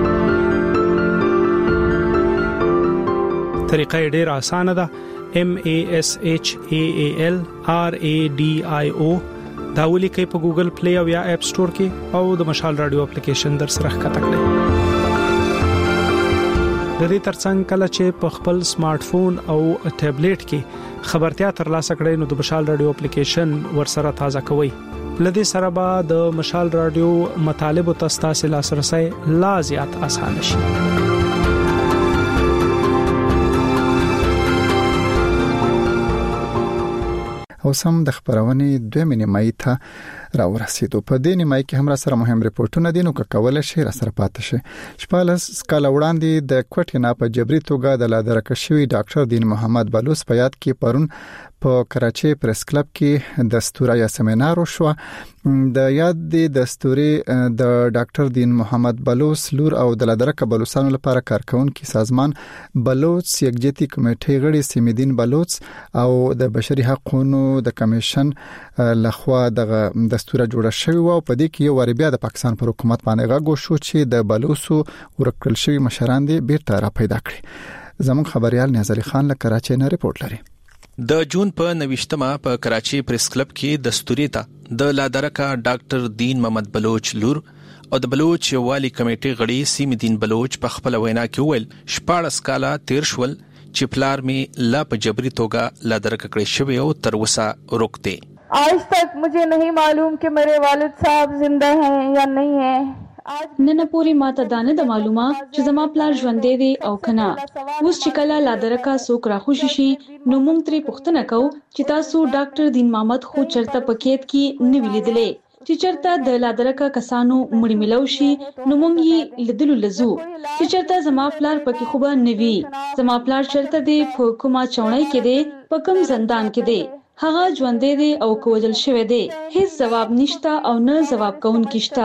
طریقه ډېر اسانه ده. M A S H A A L R A D I O دا ولیکئ په ګوګل پلی او یا اپ سٹور کې او د مشال رادیو اپلیکیشن در سره ښکته کړئ. لدې ترڅنګ کله چې په خپل سمارټ فون او ټابلیټ کې خبرتیا ترلاسه کړئ نو د مشال رادیو اپلیکیشن ورسره تازه کوئ. لدې سره به د مشال رادیو مطالب او تاسو لاسرسي لا زیات اسانه شي. او سم د خبرونې دوه نیمه ته راورسېدو. په دې نیمه کې هم را سره مهم ریپورتونه دي نو کول شي را سره پاتې شي. شپږ کال وړاندې د کوټې نه په جبري توګه د لادرکه شوی ډاکټر دین محمد بلوچ په یاد کې پرون په کراچي پریس کلب کې دستوري سیمینار وشو. د یاد د دستوري د ډاکټر دین محمد بلوچ لور او د لادرکه بلوچستان لپاره کارکونکو سازمان بلوچ یکجهتي کمیټې غړي سیمدین بلوچ او د بشري حقوقو د کمیشن لخوا د دستور جوړ شوی او په دې کې یو ور بیا د پاکستان پر حکومت باندې غږ شو چې د بلوچو ورکل شوی مشران دي بیرته را پیدا کړي. زموږ خبريال نظری خان له کراچۍ نه ریپورت لري. د جون په نوښتمه په کراچي پریس کلب کې دستوري ته د لادرکه ډاکټر دین محمد بلوچ لور او د بلوچ والی کمیټې غړي سیمدین بلوچ په خپل وینا کې ویل شپږ کاله تیر شول چې پلار می لا په جبري توګه لادرکه کړی شوی او تر وسه روکته. आज तक मुझे नहीं मालूम कि मेरे वालिद साहब जिंदा हैं या नहीं हैं. نن پوری ماته دانه د معلومه چې زما پلار ژوندې دی او کنه. اوس چې کله لادرکه سوک را خوشی شي نو موږ ترې پوښتنه کوو چې تاسو ډاکټر دین محمد خو چرته پکېت کې نیو لیدلې چې چرته د لادرکه کسانو مړی ملو شي نو موږ یې لیدلو لزو چې چرته زما پلار پکې خوبه نوي. زما پلار چرته دی په کومه چونای کې دی په کوم زندان کې دی هغه ژوندې دی او کوجل شوی دی. هیڅ جواب نشتا او نه جواب کوونکی شتا.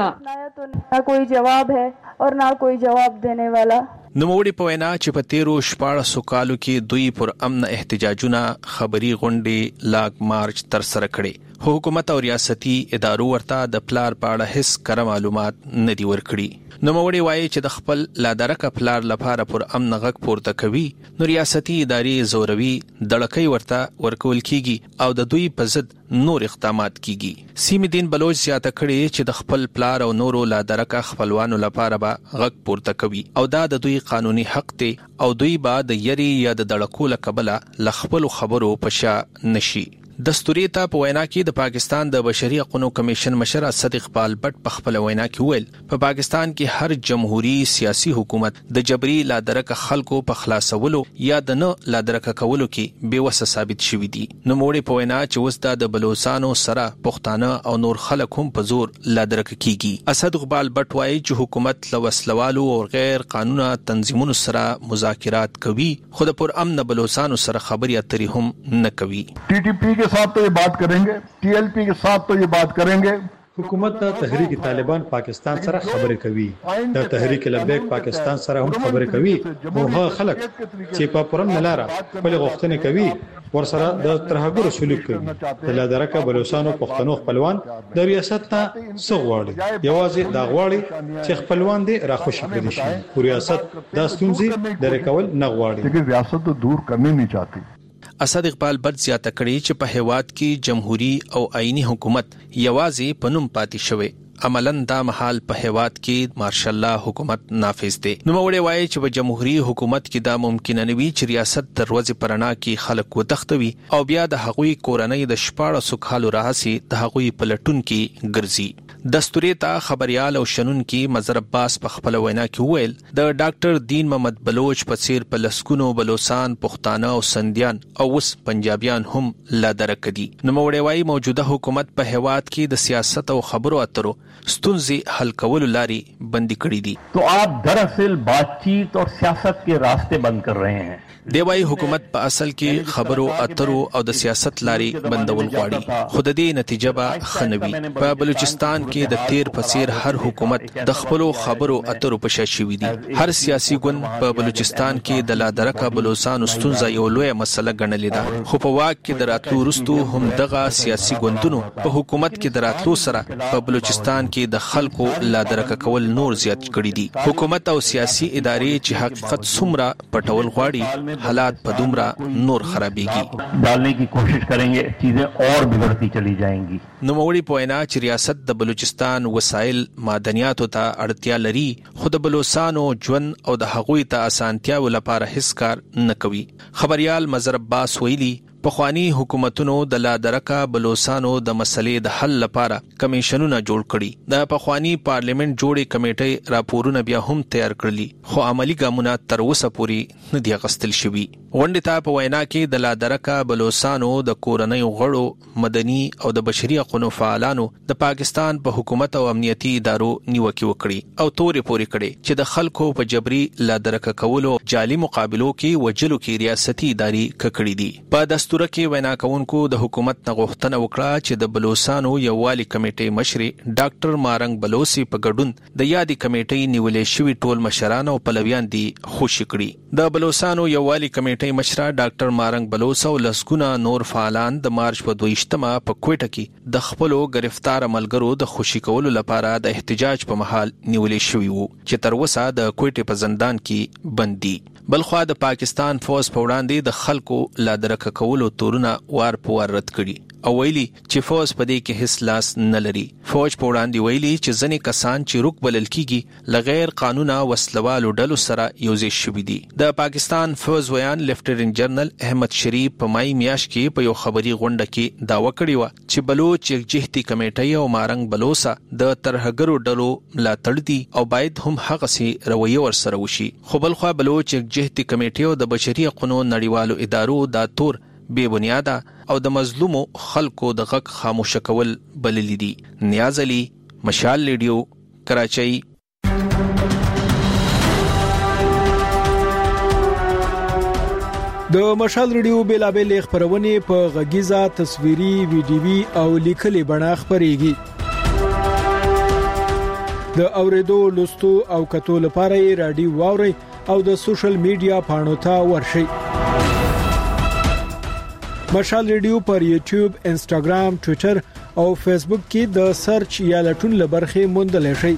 ना कोई जवाब है और ना कोई जवाब देने वाला. نوموړي په وینا چې په تیرو شپږ کالو کې دوی پر امن احتجاجونه خبري غونډې لاګ مارچ تر سره کړي. حکومت او ریاستي ادارو ورته د پلار په اړه هیڅ کره معلومات نه دی ورکړي. نوموړي وایي چې د خپل لادرکه پلار لپاره پر امن غږ پورته کوي نو ریاستي ادارې زوروي دړکې ورته ورکول کیږي او د دوی په ضد نور اقدامات کیږي. سیمدین بلوچ زیاته کړي چې د خپل پلار او نورو لادرکه خپلوانو لپاره به غږ پورته کوي او دا د دوی قانوني حق دی او دوی به د یری یا د دړکو لکبله لخپل خبرو پشا نشي. دستوري ته په وینا کې د پاکستان د بشري حقوقو کمیشن مشر اسد اقبال بټ په خپل وینا کې ویل په پاکستان کې هر جمهوریت سیاسي حکومت د جبري لادرکه خلکو په خلاصولو یا د نه لادرکه کولو کې بیوسه ثابت شوی دي. نو موږ په وینا چې وستا د بلوچستانو سره پښتانه او نور خلک هم په زور لادرکه کیږي. اسد اقبال بټ وایي چې حکومت لوسلوالو او غیر قانوني تنظیمونو سره مذاکرات کوي خو د پر امن بلوچستانو سره خبري اترې هم نه کوي. टी टी पी के साथ तो ये बात करेंगे, टी एल पी के साथ तो ये बात करेंगे. حکومت د تحریک طالبان پاکستان سره خبرې کوي د تحریک لبیک پاکستان سره هم خبرې کوي او هغه خلک چې په پرم نلاره خپل غوښتنې کوي ورسره د ترهګر سلوک کوي. د لادرکه بلوچستانو پښتنو خپلوان د ریاست ته سغواړي یوازې دا غواړي چې خپلوان دې راخوشي کړي شي او ریاست د ستونزې درکول نه غواړي لیکن ریاست تو دور کرنے نہیں چاہتی. اسد اقبال بټ زیاته کړي چې په هیواد کې جمهوریت او آئینی حکومت یوازې پنوم پاتې شوی عملاً دا محال په هیواد کې مارشل الله حکومت نافذ دی. نو موږ وایي چې په جمهوریت حکومت کې دا ممکن نه وي چې ریاست دروازه پرانا کې خلک وتښتوي او بیا د هغوی کورنۍ د شپږ کالو راهسي د هغوی پلټون کې ګرځي. دستوري ته خبريال او شنن کې مظهر عباس په خپل وینا کې ویل د ډاکټر دین محمد بلوچ په څیر په لسکونو بلوچستان پښتانه او سندیان او وس پنجابیان هم لادرکه دي. نو موږ وایي موجوده حکومت په هیواد کې د سیاست او خبرو اترو ستونزې حل کولو لاري بندي کړې دي. तो आप दरअसल बातचीत और सियासत के रास्ते बंद कर रहे हैं. دی وايي حکومت په اصل کې خبرو اترو او د سیاست لاري بندول غواړي خو د دې نتیجه به خنوي. په بلوچستان کې د تیر پسیر هر حکومت د خپل خبرو اترو په شاشوي دي. هر سیاسي ګوند په بلوچستان کې د لادرکه بلوچستان ستونزه یو لوی مسله ګڼلې ده خو په واک کې دراتلو وروسته هم دغه سیاسي ګوندونو په حکومت کې دراتلو سره په بلوچستان کې د خلکو لادرکه کول نور زیات کړي دي. حکومت او سیاسي ادارې چې حقیقت څومره پټول غواړي حالات په دومره نور خرابېږي ډالنے کی کوشش کरेंगे چیزیں اور بگڑتی چلی جائیں گی. نو موږ په وینا چې ریاست د بلوچستان وسایل معدنیاتو ته اړتیا لري خو خو د بلوچستانو ژوند او د هغوی ته اسانتیاو لپاره هیڅ کار نه کوي. خبريال مظهر عباس ویلي پخوانی حکومتونو د لادرکه بلوچستانو د مسلې د حل لپاره کمیشنونه جوړ کړي. د پخوانی پارلیمنت جوړې کمیټې راپورونه بیا هم تیار کړلي خو عملی ګامونه تر اوسه پورې نه دي اخیستل شوي. غونډې ته په وینا کې د لادرکه بلوچستانو د کورنۍ غړو، مدني او د بشري حقوقو فعالانو د پاکستان په حکومت او امنیتي ادارو نیوکه وکړي او تورې پورې کړي چې د خلکو په جبري لادرکه کولو جعلي مقابلو کې وجلو کې ریاستي اداري ککړې دي. په دستور کې وینا کوونکو د حکومت نه غوښتنه وکړه چې د بلوچستانو یووالي کمیټې مشر ډاکټر مارنګ بلوچي په ګډون د یادې کمیټې نیولې شوی ټول مشران او پلویان دي خوشی کړي. د بلوچستانو یووالي کمیټې مشر ډاکټر مارنګ بلوچ او لسګونه نور فعالان د مارچ په دویشتمه په کوټه کې د خپلو گرفتار ملګرو د خوشی کولو لپاره د احتجاج په محل نیولې شوی وو چې تر اوسه د کوټه په زندان کې بند دي. بلخوا د پاکستان فوج په وړاندې د خلکو لادرکه کولو تورونه وار په وار رد کړي او ویلي چې فوج په دې کې هیڅ لاس نه لري. فوج په وړاندې ویلي چې ځینې کسان چې روک بلل کیږي لغیر قانونه وسلوالو ډلو سره یوځای شوي دي. د پاکستان فوج ویان لیفټیننټ جنرال احمد شریف په مای میاشت کې په یو خبري غونډه کې داوا کړې و چې بلوچ یکجهتي کمیټې او مارنګ بلوسا د ترهګرو ډلو ملاتړ دي او باید هم هغه سي رویه ور سره وشي. خو بلخوا بلوچ یکجهتي کمیټې او د بشري حقوقو نړیوالو ادارو دا تور بے بنیاده او د مظلومو خلکو د غږ خاموش کول بللی دي. نیاز علي، مشال ریډیو، کراچۍ. د مشال ریډیو بیلابل خبرونه په غږیزه، تصویري، ویډیوي او لیکلي بڼه خبريږي. د اوریدو، لوستو او کتو لپاره رادیو واوري او د سوشل میډیا پاڼو ته ورشي. مشال ریډیو پر یوټیوب، انسټاګرام، ټوئیټر او فیسبوک کې د سرچ یا لټون لبرخه موندل شي.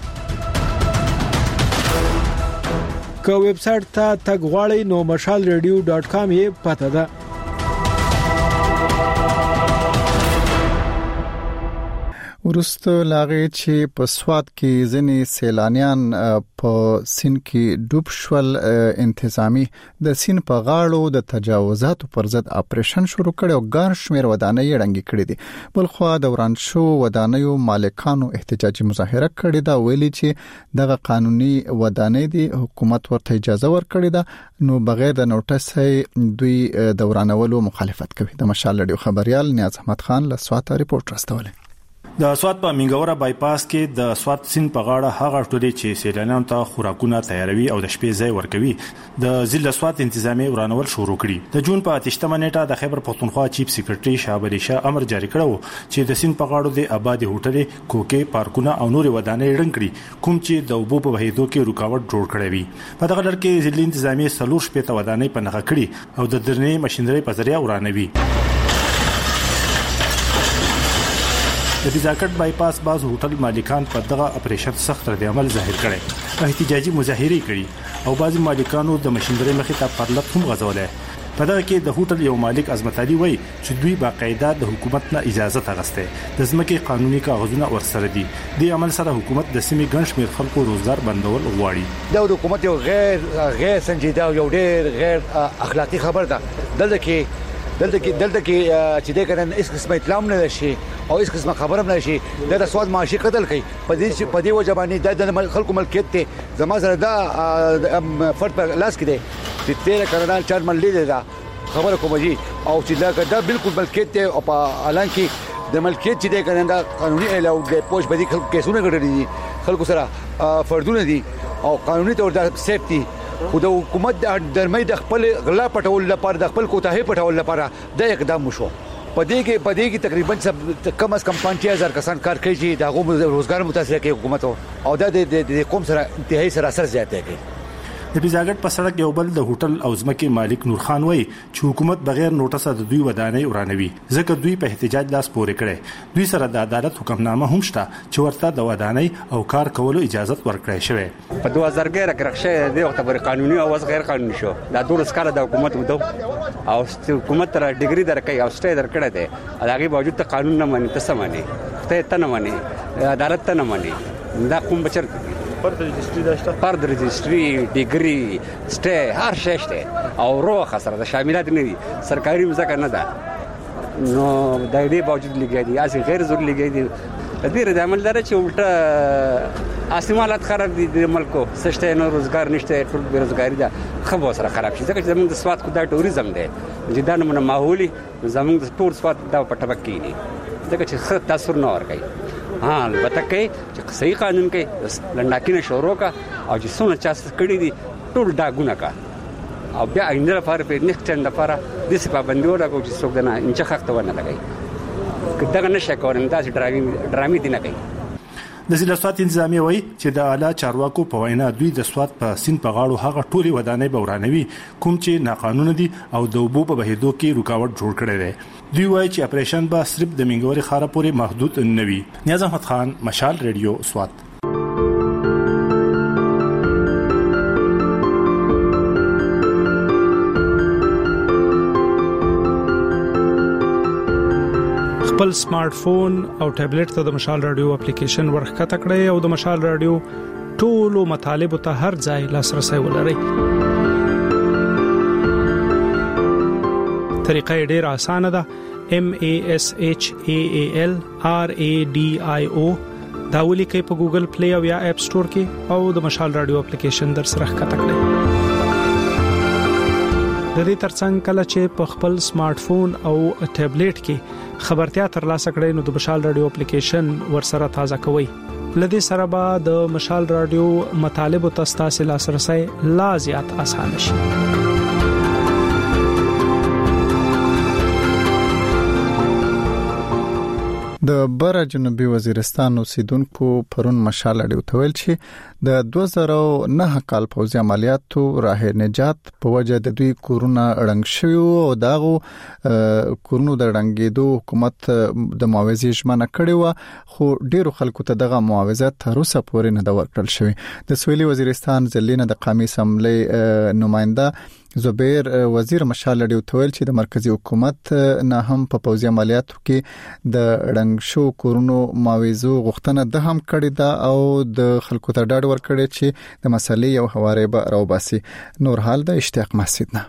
که ویب سټ ته تګ غواړئ نو مشال ریډیو ډاټ کام یې پته ده. ورسته لاغې چې په سواد کې ځینې سیلانیان په سین کې ډوب شول، انتظامی د سین په غاړو د تجاوزاتو پر ضد اپریشن شروع کړي او ګڼ شمېر ودانۍ ړنګې کړې دي. بلخوا د وران شو ودانیو مالکانو احتجاجي مظاهره کړې ده، ویلي چې دغه قانوني ودانۍ دي حکومت ورته اجازه ورکړې ده نو بغیر د نوټس دوی د ورانولو مخالفت کوي. د مشال ریډیو خبريال نیاز احمد خان له سوات ریپورت راستولی. د سوات په منګوره بایپاس کې د سوات سین په غاړه هغه ټولې چې سیلانیانو ته خوراکونه تیاروي او د شپې ځای ورکوي د ضلع سوات انتظامی ورانول شروع کړي. د جون په اتشتمه نیټه د خیبر پختونخوا چیف سیکریټري شابري شاه امر جاری کړو چې د سین په غاړو د آبادی هوټلې، کوکې، پارکونه او نور ودانۍ ړنګ کړي کوم چې د اوبو په بهیدو کې رکاوټ جوړ کړی وي. په دغه ډول کې ضلع انتظامی سلور شپې ته ودانۍ په نغه کړي او د درنې ماشينري په ذریعہ ورانوي. د بیزاکټ بایپاس باز هوټل مالکان په دغه اپریشن سخت رد عمل ظاهر کړي، احتجاجي مظاهره کړي او بعضی مالکانو د ماشينري مخې ته پرلط هم غځولې. په دغه کې د هوټل یو مالک عظمت علي وایي چې دوی باقاعده د حکومت نه اجازه تغسته د ځمکې قانوني کاغذونه ورسره دي. د عمل سره حکومت د سیمې ګڼ شمېر خلکو روزګار بندول غواړي. دا د حکومت یو غیر غیر سنجیده او یو ډېر غیر اخلاقی خبر ده. دلته کې دلته کې دلته کې چې د کنن اس قسمه اطلاع نه شي او اس قسمه خبره نه شي د سواد معاشي قتل کوي. په دې په دې وجبانی د خلکو ملکیت ته زما سره دا فرد په لاس کې دی چې تیر کارنال چارمن لیدل دا خبره کوم جی او چې دا بالکل ملکیت ته او په اعلان کې د ملکیت چې د کنن دا قانوني اعلان د پوش بدی خلکو کیسونه غړي خلکو سره فردونه دي او قانوني تور د سیفټي خو د حکومت د درمۍ د خپل غلا پټول لپاره د خپل کوتاهي پټول لپاره د اقدام وشو. په دې کې په دې کې تقریبا کم از کم پنځه هزار کسان کار کوي چې د هغو روزګار متاثر کوي حکومت او دا د قوم سره انتهایی سره اثر زیاته کوي. د بیزاګټ په سړک یو بل د هوټل او ځمکې مالک نور خان وایي چې حکومت بغیر نوټس د دوی ودانۍ ورانوي ځکه دوی په احتجاج لاس پورې کړي. دوی سره د عدالت حکمنامه هم شته چې ورته د ودانۍ او کار کولو اجازه ورکړای شوې. په دوه زره کې راکړښه دی وخت پر قانوني او غیر قانوني شو دا ټول اسکاله د حکومت ودو او حکومت تر ډیګري درکې او سټې درکړه دی هغه باوجود ته قانون نه مانی ته سمانی ته ته نه مانی عدالت ته نه مانی دا کوم بچر فرد رجستری داشته فرد رجستری ډیګری سټه هر شی شته او روخه سره د شاملات نه دي سرکاري مزکه نه ده نو د دې باوجود لګي دي اسی غیر ضروري لګي دي د دې د عمل لري چې الټا اسمالات خراب دي د ملکو سشته نو روزګار نشته ټول بیروزګاری ده خو سره خراب شي ځکه چې زموږ د سواد کو دا ټوریزم دی چې دا نمونه ماحولي زموږ د ټول سواد دا په ټبک کې دي ځکه چې ښه تاثیر نه ورکوي ها البته کې چې صحیح قانون کې لنډاکینه شروع کا او چې څونه چا کړی دي ټول ډاګونه کا او بیا آینده لپاره په نیکسټ ټرند لپاره د څه پابندي ولګو چې څوک نه انچ خخته ونه لګي کله نه شي کولای دا چې ډرامي ډرامي دي نه کوي د ضلع سواد انتظامیه وایي چې د اعلی چارواکو په وینا دوی د سواد په سیند په غاړو هغه ټولې ودانۍ به ورانوي کوم چې ناقانونه دي او د اوبو په بهیدو کې رکاوټ جوړ کړی دی دوی وایي چې اپریشن به صرف د منګوري خاره پورې محدود نه وي نیاز احمد خان مشال ریډیو سواد خپل سمارټ فون او ټابلیټ ته د مشال رادیو اپلیکیشن ورخته کړئ او د مشال رادیو ټولو مطالب ته هر ځای لاسرسي ولرئ. طریقه ډیره اسانه ده. M A S H A A L R A D I O دا ولیکئ په ګوګل پلی او یا اپ سٹور کې او د مشال رادیو اپلیکیشن در سره ښکته کړئ. د دې ترڅنګ کله چې په خپل سمارټ فون او ټابلیټ کې خبرتیا ترلاسه کړئ نو د مشال رادیو اپلیکیشن ورسره تازه کوئ. لدې سره به د مشال رادیو مطالب او تاسو لاسرسي لا زیات آسان شي. د بره جنوبي وزیرستان اوسیدونکو پرون مشال رادیو ته ویل چې د دوه زره نه کال پوځي عملیاتو راه نجات په وجه د دوی کورونا رنګ شوی او داغو کورونو د رنګېدو حکومت د معاوضې ژمنه کړې و خو ډیرو خلکو ته دغه معاوضه تر اوسه پورې نه د ورکړل شوی. د سویلي وزیرستان ځلینه د قومي اسمبلی نماینده زبیر وزیر مشال رادیو ته ویل چې د مرکزی حکومت نه هم په پوځي عملیاتو کې د رنګ شو کورونو معاوضو غوښتنه د هم کړې ده او د خلکو ته ډاډ ورکړي چې د مسلې یو حواله به راوباسي. نور حال د اشتیاق مسجد نه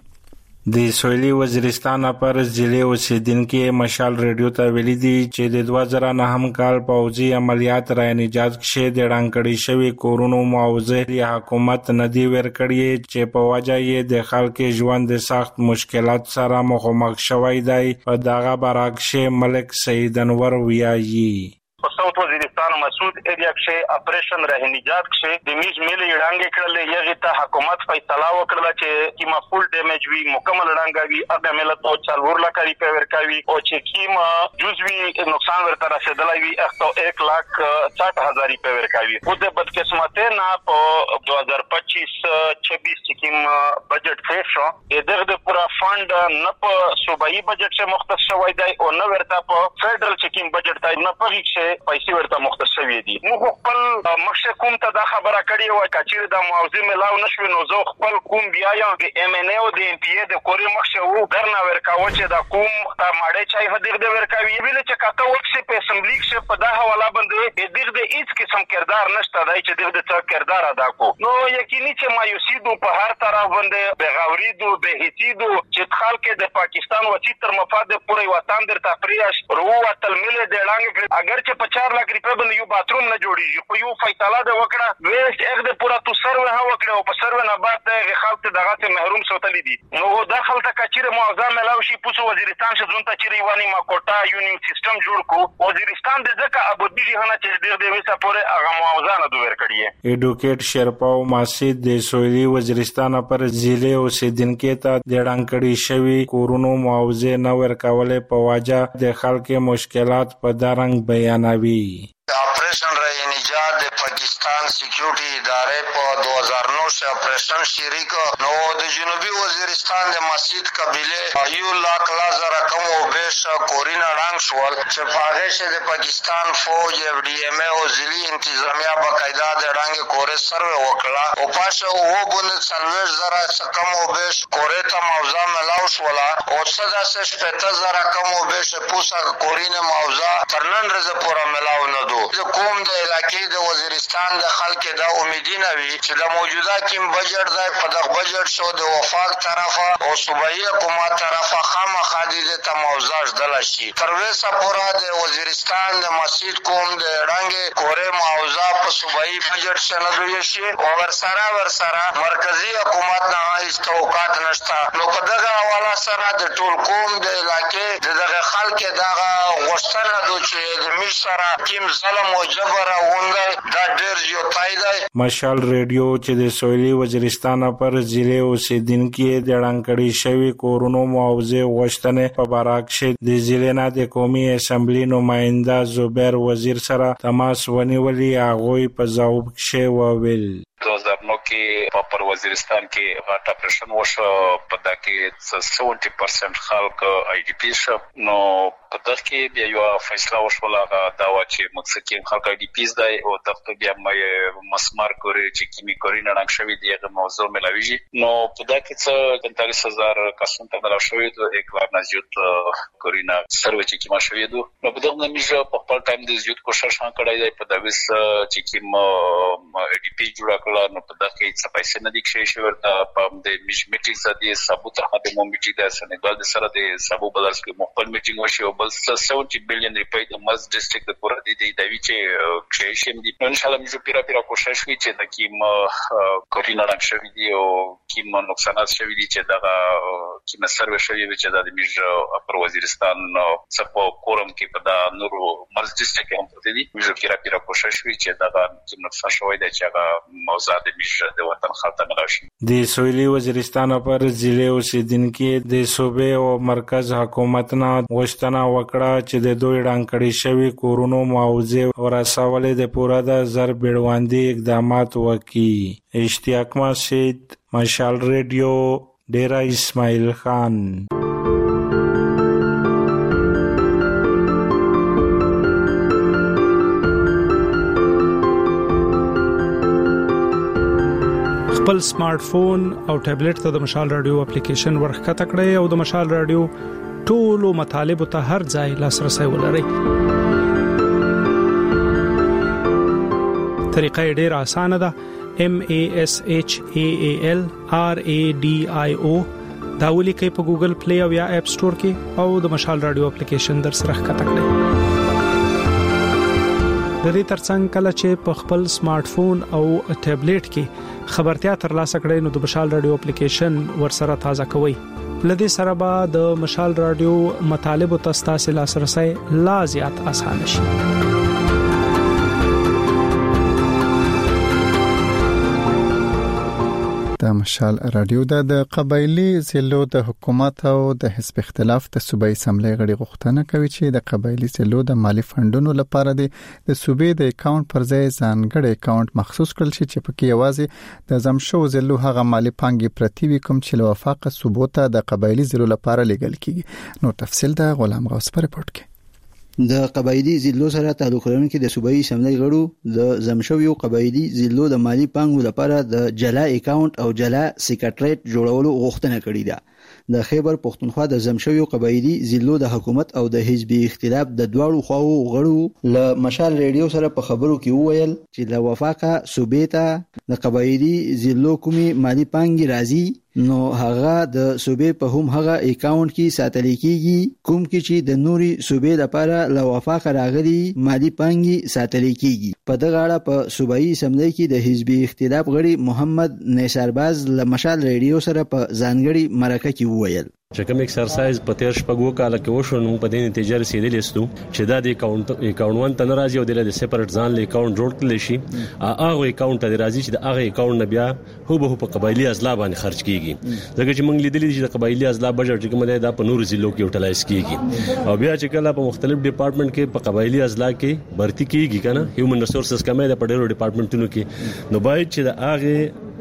د سویلي وزیرستان پر ضلع اوسیدونکو مشال رادیو ته ویلي دي چې د دوه زره نه هم کال پوځي عملیات را نجات کې د رنګړی شوی کورونو معاوضه یا حکومت ندی ورکړي چې په وجه یې د خلکو ژوند د سخت مشکلات سره مخامخ شوی دی. په دغه برعکس ملک سید انور ویایي صوت وزیرستان مسعود ایریا کې اپریشن راه نجات کې د میز ملي وړاندې کړل یغه ته حکومت فیصله وکړه چې کیما فول ډیمیج وی مکمل وړاندې اګه ملت او چالور لا کوي په ورکاوي او چې کیما جزوی نقصان ورته رسیدلای وی एक लाख साठ हजार په ورکاوي. خو د بدقسمته نه په دو हज़ार पच्चीस छब्बीस کې کیما بجټ فیس شو دغه د پورا فند نه په صوبایي بجټ څخه مختص شوی دی او نه ورته په فدرال چې کیم بجټ ته نه پېښ پیسې ورته مختص شوی دي. موږ خپل مخشه کوم ته دا خبره کړې و چې د معاوضه ملاو نشو نو زه خپل کوم بیا یا د ام ان ای او د ام پی ای د کوري مخشه وو درنه ورکاو چې دا کوم تا ماړې چای هدیغ د ورکاوي ویل چې کاته وکسه په اسمبلی کې په دا حواله باندې د دغه د هیڅ قسم کردار نشته دی چې دغه د کردار ادا کو. نو یقیني چې مایوسی دو په هر طرف باندې بغاوری دو به هیڅ دو چې خلک د پاکستان وچی تر مفاد پورې وطن در تفریش رو وتل مل د لنګ اگر چې په चार लाख روپے باندې یو باتروم نه جوړیږي خو یو فیصله ده وکړه ویسټ اګ د پورا تو سرو ها وکړه او په سرو نه بعد د خلک دغه ته محروم سوتلی دي. نو داخل ته کچره معاوضه ملاوي شي پوسو وزیرستان شه ځون ته چیرې وانی ما کوټا یونین سیستم جوړ کو وزیرستان د ځکه ابودی جهانه چې ډېر د وسه پورې هغه معاوضه نه دوی ورکړي. ایډوکیټ شرپاو ماسید د سویلي وزیرستان پر ضلع اوسیدونکو ته د رنګړی شوی کورونو معاوضه نه ورکولې په واجه د خلکو مشکلات په دارنګ بیانوي. ऑपरेशन रही निजात د पाकिस्तान सिक्योरिटी ادارې په दो हज़ार नौ से operation شری کو نو د جنوبي وزیرستان د مسجد قبيله یو لاک لازر رقم او بیش کورینا رنګ شول چې هغه شه د پاکستان فوج اف ډي ام او ځلي انتظامیه باقاعده د رنګ کورې سروې وکړه او پاشه او بونه څلور زره کم او بیش کورې ته موضوع ملاو شول او صدا سے شپږ زره کم او بیش پوسا کورینا موضوع ترنن رز پورا ملاو نه دو. د کوم د علاقې د وزیرستان د خلک دا امیدونه وي چې د موجوده کیم بجټ دی په دغه بجټ شو د وفاق طرفه او صوبایي حکومت طرفه خامخا د تموزاج دل شي تر وسه پورا د وزیرستان د مسجد کوم د ډنګ کورې معاوضه په صوبایي بجټ شنه دوی شي او ورسره ورسره مرکزی حکومت نه هیڅ توقعات نشته نو په دغه حواله سره د ټول قوم د علاقې دغه خلک دغه غوښتنه دوی چې د مشره کیم ظلم او جبر غونډه دا ډېر یو تایید مشال ریډیو چې د سویلي وزیرستان پر ضلع اوسیدونکو د ډنګړي شوی کورونو معاوضه غوښتنه په باره کې د ضلع نه د قومي اسمبلی نماینده زبیر وزیر سره تماس ونیولي هغه په ځواب کې وویل دو هزار نو کې په وزیرستان کې غاټ اپریشن وشو په دغه سبعين پرسنټ خلک آی ډی پی شو نو په دغه کې بیا یو فیصله وشوله دا و چې مقصد کې خلک آی ډی پیز دی او دغه بیا مې مسمار کوي چې کیمی کوي نه نقش شوی دی هغه موضوع ملاویږي نو په دغه کې څه پنځه هزار کسان ته ملاو شوی دی یک لار نه زیات کورینا سروي چې کیما شوی دی نو په دغه نمیجه په خپل ټایم د زیات کوشش هم کړی دی په دغه چې کیم آی ډی پی جوړ کړل نو په دغه کې څه پیسې نه دي کې شي ورته په د میش میټینګ سره ثبوت راځي مو میټینګ د سنګال د سره د سبو بدلس کې مخکل میټینګ وشي او بل سبعين بلین روپۍ د مز ډیسټریکټ د پوره دي د دوی چې کې شي دي ان شاء الله موږ پیرا پیرا کوشش کوي چې د کیم کورینا راځي دی او کیم نقصانات شوی دي چې دغه کیم سروي شوی وي چې د میج پر وزیرستان سپو کورم کې په دا نورو مز ډیسټریکټ هم پته دي موږ پیرا پیرا کوشش کوي چې دغه کیم نقصان شوی دی چې هغه موضوع د میج د وطن خاطر راشي د سویلي وزیرستان پر ضلع اوسیدونکو د صوبې او مرکز حکومت نه غوښتنه وکړه چې د دوی ډنګړي شوی کورونو معاوضه ورسولې د پوره د زر بیړواندي اقدامات وکړي اشتیاق مسجد مشال ریډیو ډیرا اسماعیل خان خپل سمارټ فون او ټابلیټ ته د مشال رادیو اپلیکیشن ورخته کړئ او د مشال رادیو ټولو مطالب ته هر ځای لاسرسي ولرئ. طریقه ډېره اسانه ده. M A S H A A L R A D I O دا ولیکئ په ګوګل پلی او یا اپ سٹور کې او د مشال رادیو اپلیکیشن در سره ښکته کړئ. د دې ترڅنګ کله چې په خپل سمارټ فون او ټابلیټ کې خبرتیا ترلاسه کړئ نو د مشال رادیو اپلیکیشن ورسره تازه کوئ. لدې سره به د مشال رادیو مطالب او تاسو لاسرسي لا زیات اسانه شي. د مشال رادیو د قبایلی ضلعو د حکومت او د حزب اختلاف د صوبایي اسمبلی غړي غوښتنه کوي چې د قبایلی ضلعو د مالی فندونو لپاره د صوبې د اکاونټ پر ځای ځانګړی اکاونټ مخصوص کړل شي چې پکې یوازې د زمشو ضلعو هغه مالی پانګي پرتی وي کوم چې لوافق ثبوت د قبایلی ضلعو لپاره لګل کیږي. نو تفصیل د غلام غوث پر رپورت کې د قبایلی ضلعو سره تعلق لرونکي د صوبایي اسمبلی غړو د زمشویو قبایلی ضلعو د مالی پانګو لپاره د جلا اکاونټ او جلا سیکریټریټ جوړولو غوښتنه کړې ده. د خیبر پښتونخوا د زمشویو قبایلی ضلعو د حکومت او د حزب اختلاف د دواړو خواو غړو له مشال ریډیو سره په خبرو کې وویل چې د وفاقه صوبې ته د قبایلی ضلعو کومي مالی پانګي راځي نو هغه د صوبې په هم هغه اکاونټ کې ساتل کیږي کوم کې چې د نوري صوبې لپاره لوافق راغلي مالی پانګي ساتل کیږي. په دغه اړه په صوبایي اسمبلی کې د حزب اختلاف غړي محمد نثارباز له مشال ریډیو سره په ځانګړي مرکه کې وویل چې کوم ایکسرسایز په تیر شپږو کال کې وشو نو په دې نتیجه رسیدلې ستو چې دا د اکاونټ اکاونټ ته ناراضي او د سپریټ ځان له اکاونټ جوړ کړل شي هغه اکاونټ ته راځي چې هغه اکاونټ نه بیا هو به په قبایلی ازلا باندې خرج کیږي ځکه چې موږ لیدلې چې د قبایلی ازلا بجټ کوم دی دا په نورو ضلعو کې یوټیلایز کیږي او بیا چې کله په مختلف ډپارټمنټ کې په قبایلی ازلا کې بھرتی کیږي کنه هیومن ریسورسز کمه ده په ډیرو ډپارټمنټونو کې نو باید چې د هغه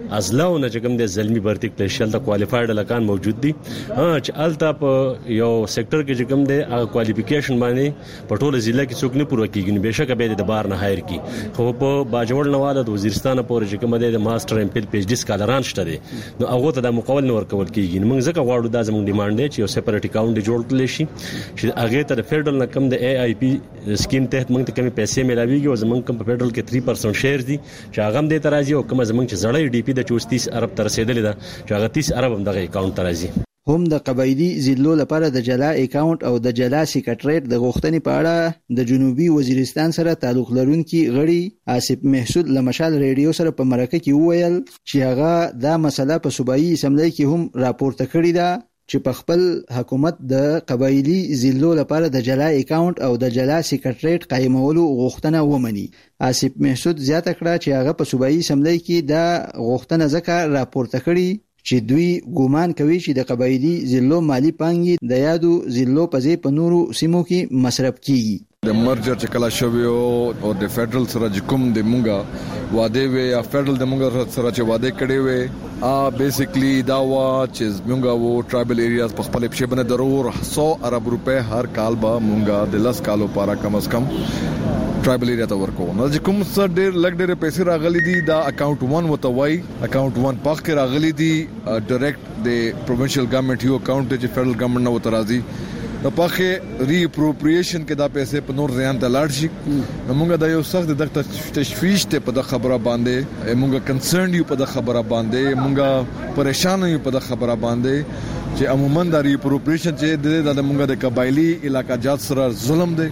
ازلاونه چې کوم د زلمی برتی کلیشل د کوالیفاید لکان موجود دي ها چې التا په یو سېکټر کې چې کوم د هغه کوالیفیکیشن باندې په ټوله ضلع کې څوک نه پوره کیږي بهشکه به د بار نه هایر کی خو په باجوړ نواله د وزیرستان پورې چې کوم د ماستر ایم پی ایچ ډی سکالران شته دي نو هغه ته د مقاول نه ورکول کیږي موږ ځکه غواړو دا زموږ ډیماند دی چې یو سپریټ اکاونټ جوړ کړل شي چې هغه ته د فدرل نه کم د ای آی پی سکیم تحت موږ ته کمی پیسې ملاويږي او زموږ کم په فدرل کې تین پرسنټ شیر دي چې هغه هم د ترازی او کوم زموږ چې زړې ډی پی د چوستیس ارب تر رسیدلې ده چې هغه تیس ارب هم دغه اکاونټ ترازی هم د قبایلی ضلعو لپاره د جلا اکاونټ او د جلا سیکریټریټ د غوښتنې په اړه د جنوبي وزیرستان سره تعلق لرونکي غړي آصف محسود له مشال ریډیو سره په مرکه کې وویل چې هغه دا مسله په صوبایي اسمبلی کې هم راپورته کړې ده چې په خپل حکومت د قبایلی ضلعو لپاره د جلا اکاونټ او د جلا سیکریټریټ قائمولو غوښتنه ومني. آصف محسود زیاته کړه چې هغه په صوبایي اسمبلی کې دا غوښتنه ځکه راپورته کړي چې دوی ګومان کوي چې د قبایلی ضلعو مالی پانګي د یادو ضلعو په ځای په نورو سیمو کې مصرف کیږي. د مرجر چې کله شوی او د فدرل سره کوم د مونږه واده وي یا فدرل د مونږ سره چې واده کړي وي ا بیسیکلی دا وا چې مونږه وو ټرایبل ایریاز په خپل په شبنه ضرور سو ارب روپے هر کال به مونږه د لس کالو لپاره کم از کم ټرایبل ایریا ته ورکو نو چې کوم څه ډېر لګ ډېر پیسې راغلي دي دا اکاونټ ون وتوي اکاونټ ون پاک کې راغلي دي ډایرکټ د پروینشل ګورنمنت یو اکاونټ چې فدرل ګورنمنت نو ترازي د پخې ری اپروپریشن کې دا پیسې په نور ځان ته لاړ شي موږ دا یو سخت د تشویش ته په د خبره باندې موږ کنسرن یو په د خبره باندې موږ پریشان یو په د خبره باندې چې عموما د ری اپروپریشن چې د موږ د قبایلی علاقې جات سره ظلم دی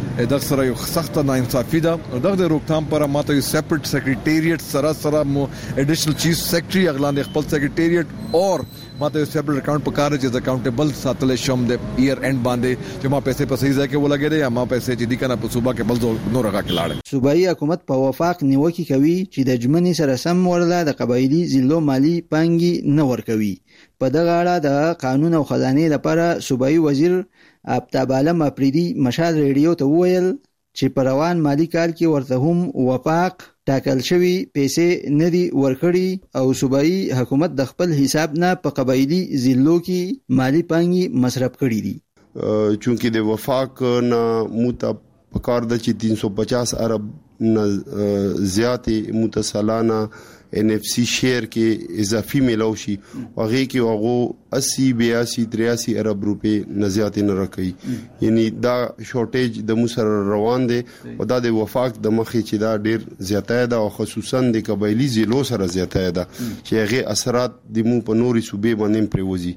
د سره یو سخت ناانصافي ده د روکثام پر ماته یو سپریټ سیکریټریټ سره سره مو اډیشنل چیف سیکریټري اغلان د خپل سیکریټریټ اور ماته یو سپریټ اکاونټ په کار چې اکاونټیبل ساتل شم د ایر اینڈ باندې چې ما پیسې په صحیح ځای کې ولګېدې یا ما پیسې چې دي کنه په صوبا کې بل نور راکړل لاړ. صوبایي حکومت په وفاق نیوکه کوي چې د جمنې سره سم ورله د قبایلی ضلعو مالی پانګي نه ورکوي. په دغه اړه د قانون او خزانه لپاره صوبایي وزیر آفتاب عالم افریدي مشال ریډیو ته وویل چې په روان مالی کال کې ورته هم وفاق ټاکل شوی پیسې ندي ورکړي او صوبایي حکومت د خپل حساب نه په قبایلی ضلعو کې مالی پانګي مصرف کړي دي. چونکه د وفاق نه موته پکار د چې تین سو پچاس ارب نه زیاتې متصلانه ان اف سی شیر کې اضافي ملو شي هغه کې هغه اسی بیاسی تریاسی ارب روپے نه زیات نه راکې یعنی دا شورټیج د موسر روان دي او دا د وفاق د مخې چې دا ډیر زیاته ده او خصوصا د قبایلی ضلعو سره زیاته ده چې هغه اثرات د مو په نوري صوبې باندې پریوزي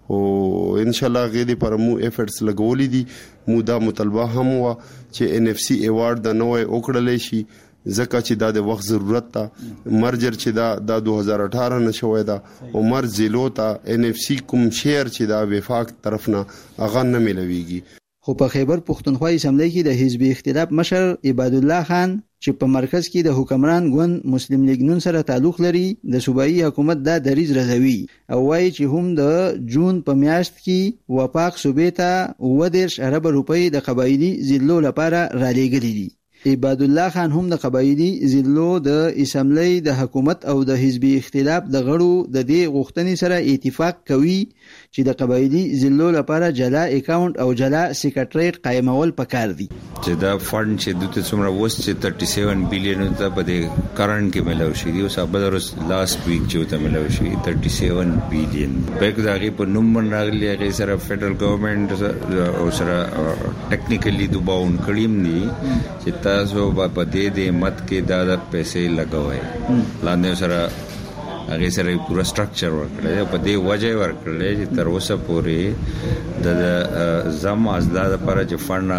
او ان شاء الله غیر پر مو افورټس لګولې دي مو دا مطالبه هم وا چې ان اف سی ایوارډ د نوې وکړلې شي زکه چې دا د وخت ضرورت ته مرجر چې دا د دوه هزار اٹھارہ نه شوې ده او مرز ضلعو ته ان اف سی کوم شیر چې دا وفاق طرف نه اغه نه ملويږي. خو په خیبر پختونخوا اسمبلی کې د حزب اختلاف مشر عباد الله خان چې په مرکز کې د حکمران ګوند مسلم لیگ نون سره تعلق لري د صوبایي حکومت دا دریز رضوي او وايي چې هم د جون په میاشت کې وفاق صوبې ته ودرش ارب روپۍ د قبایلی ضلعو لپاره را لېږلي دي. عباد الله خان هم د قبایلی ضلعو د اسمبلی د حکومت او د حزب اختلاف د غړو د دې غوښتنې سره اتفاق کوي چې د قبایلی ضلعو لپاره جلا اکاونټ او جلا سیکریټریټ قائمول پکار دي. چې دا فند چې د څومره وس چې سیتیس بلین ته په دې کرنٹ کې ملو شي دی او سبا لاست ویک چې ته ملو شي سیتیس بلین بیک داغه په نومبر راغلی هغه سره فدرل ګورنمنت او سره ټیکنیکلی دوباون کړیم دي چې تاسو په دې دې مت کې دا پیسې لګوي لاندې سره هغه سره پورا سټرکچر ورکړل په دې وجه ورکړل چې تر اوسه پورې د زم ازداد لپاره چې فند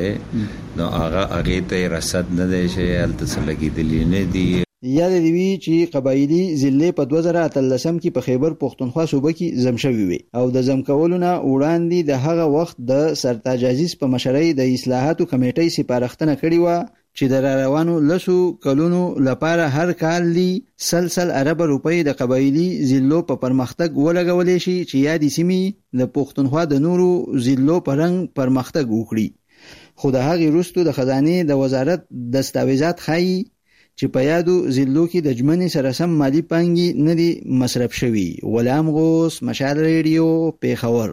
غلې نو هغه هغه ته رسد نه دی چې الته سلګیدلې نه دی. یاد دی وی چې قبایلی ضلع په دوه زره اتلسم کې په خیبر پختونخوا صوبه کې زم شوی وي او د زم کولونه وړاندې د هغه وخت د سرتاج عزیز په مشرۍ د اصلاحاتو کمیټې سپارښتنه کړې و چې د روانو لسو کلونو لپاره هر کال لی سلسل ارب روپۍ د قبایلی ضلعو په پرمختګ ولګولې شي چې یادې سیمې د پختونخوا د نورو ضلعو په رنګ پرمختګ وکړي. خو د هغې وروسته د خزانه د وزارت دستاویزات ښایي چې په یادو ضلعو کې د جمنې سره سم مالی پانګې نه دي مصرف شوي. غلام غوث، مشال ریډیو، پیښور.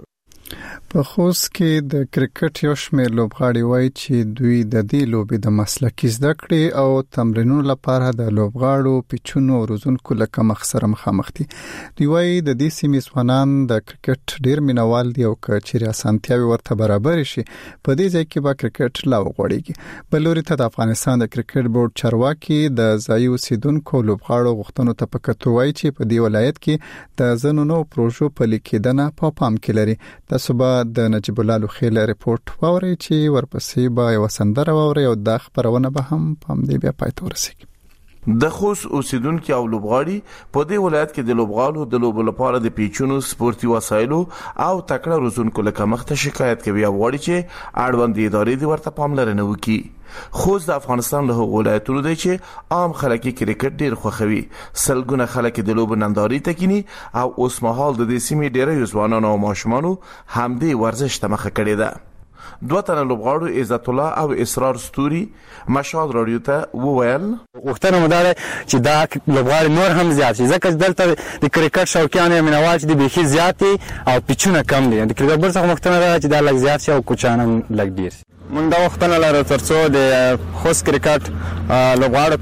په خوست کې د کرکټ یو شمېر لوبغاړي وایي چې دوی د دې لوبې د مسلکي زده کړې او تمرینونو لپاره د لوبغاړو پیچونو او روزونکو له کمښت سره مخامخ دي. دوی وایي د دې سیمې ځوانان د کرکټ ډېر مینوال دي او که چیرې اسانتیاوې ورته برابر شي په دې ځای کې به کرکټ لا وغوړېږي. بل لوري ته د افغانستان د کرکټ بورډ چارواکي د ځایي اوسیدونکو لوبغاړو غوښتنو ته په کتو وایي چې په دې ولایت کې د ځینو نوو پروژو پلي کېدنه په پام کې لري. تاسو به د نجیب الله لوخیل ریپورت واورئ چې ورپسې به یو سندره واورئ او دا خبرونه به هم په همدې بیا پای ته ورسیږي. د خوست اوسیدونکو او لوبغاړي په دې ولایت کې د لوبغاړو د لوبو لپاره د پیچونو، سپورتي وسایلو او تکړه روزونکو له کمښت شکایت کوي او غواړي چې اړوند ادارې د ورته پاملرنه وکړي. خوست د افغانستان له ولایتونو دی چې عام خلک کرکټ ډیر خوښوي. سلګونه خلک د لوبو ننداري تکینی او اوس مهال د دې سیمې ډیری ځوانانو او ماشومانو هم دې ورزش ته مخه کړې ده. دوه تنه لوبغاړو عزت الله او اسرار ستوري مشال رادیو ته وویل وختونه مدار چې دا لوبغاړي نور هم زیات شي ځکه دلته د کرکټ شوقیان یې مینوال چې د بيخي زیات او پیچونه کم دي. د کرکټ بل څخه وختونه راځي چې دا لږ زیات شي او کوچانه لږ ډیر شي. مونږ دا وختونه لاره ترڅو د خوست کرکټ لوبغاړو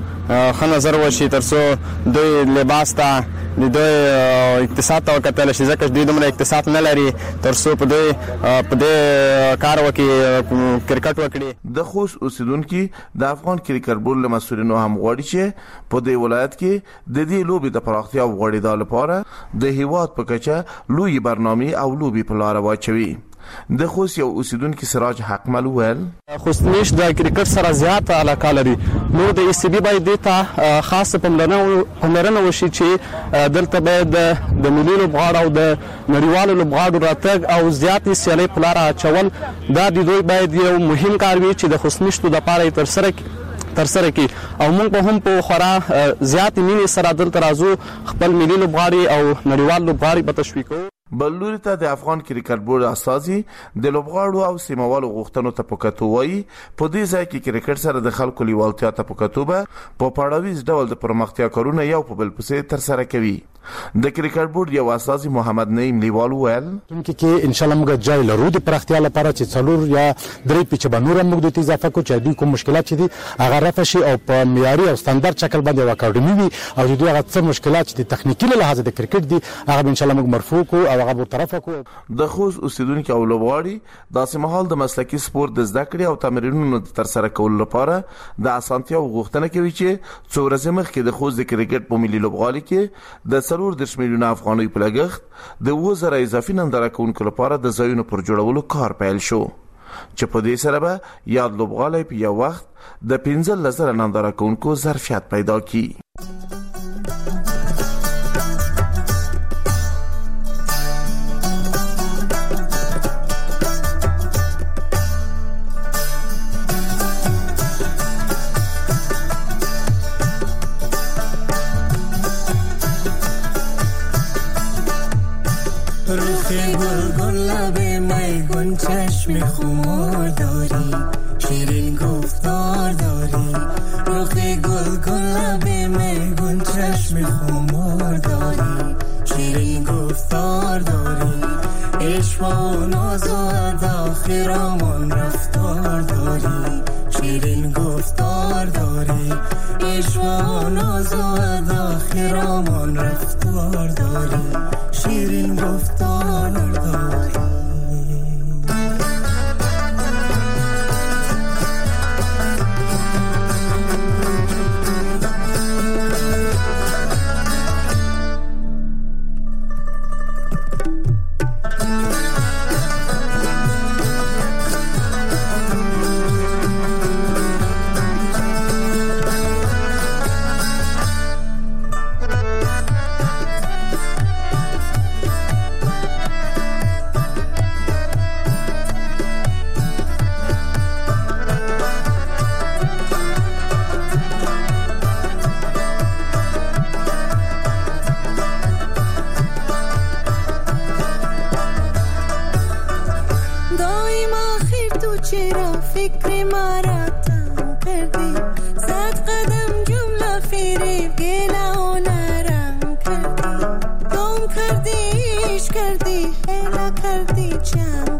ته خو نظر وشي ترڅو دوی لباس ته د دوی اقتصاد ته وکتل شي ځکه دوی دومره اقتصاد نه لري ترڅو په دوی په دې کار وکړي کرکټ وکړي. د خوست اوسیدونکو د افغان کرکټ بورډ له مسؤلینو هم غواړي چې په دې ولایت کې د دې لوبې د پراختیا غوړېدا لپاره د هیواد په کچه لوی برنامه او لوبي په لار واچوي. د خوست یو اوسیدونکو سراج حقمل ویل خوستنیش د کرکټ سره زیات علاقه لري. نو د ای سی بي باید ته خاصه پملرنه وشي چې دلته باید د ملي لوبغاړو او د نړیوالو لوبغاړو راتګ او زیاتې سیالۍ په لار اچول دا د دوی باید یو مهم کار وي چې د خوستنیشتو د پاره تر سره تر سره کی او موږ په هم په خورا زیات مینې سره دلته راځو خپل ملي لوبغاړي او نړیوال لوبغاړي په تشویق کوو. بل لوري ته د افغان کرکټ بورډ اساسي د لوبغاړو او سیموالو غوښتنو ته پکاتو وایي په دې ځای کې کرکټ سره د خلکو لیوالتیا ته پکاتو به په پاړويز ډول د پرمختیا کارونه یو په بل پسې تر سره کوي. د کرکټ بورډ یو اساسي محمد نعیم لیوال ویل چې ان شاء الله موږ جای لرو د پرختیا لپاره چې څلور یا درې پیچ بنور موږ د اضافه کو چې دوی کوم مشکلات چې دي هغه رفع شي او په معیاري او ستاندرد شکل باندې وکړو وي او چې دوی هغه څه مشکلات چې تخنیکی له لحاظ د کرکټ دي هغه ان شاء الله موږ مرفوع کو او هغه برطرف کو. د خوست اوسیدونکو او لوبغاړي د سیمهال د مسلکي سپورت د زده کړې او تمرینونو د تر سره کولو لپاره د اسانتیا غوښتنه کوي چې څو ورځې مخکې د خوست د کرکټ په ملي لوبغاړي کې د څلور دیرش میلیونه افغانۍ په لګښت د اووه زره اضافي ننداره کوونکو لپاره د ځایونو پر جوړولو کار پیل شو چې په دې سره به یاد لوبغاړي په یو وخت د پنځه زره ننداره کوونکو ظرفیت پیدا کړي. چشم خمار داری شیرین گفتار داری رخ گل گل لب میگون چشم خمار داری شیرین گفتار داری عشق و ناز و ادا خیرامون رفتار داری شیرین گفتار داری عشق و ناز و ادا خیرامون رفتار داری شیرین گفتار داری. فکر ما را تنگ کردی صد قدم جو कर दी है ना कर दी जाम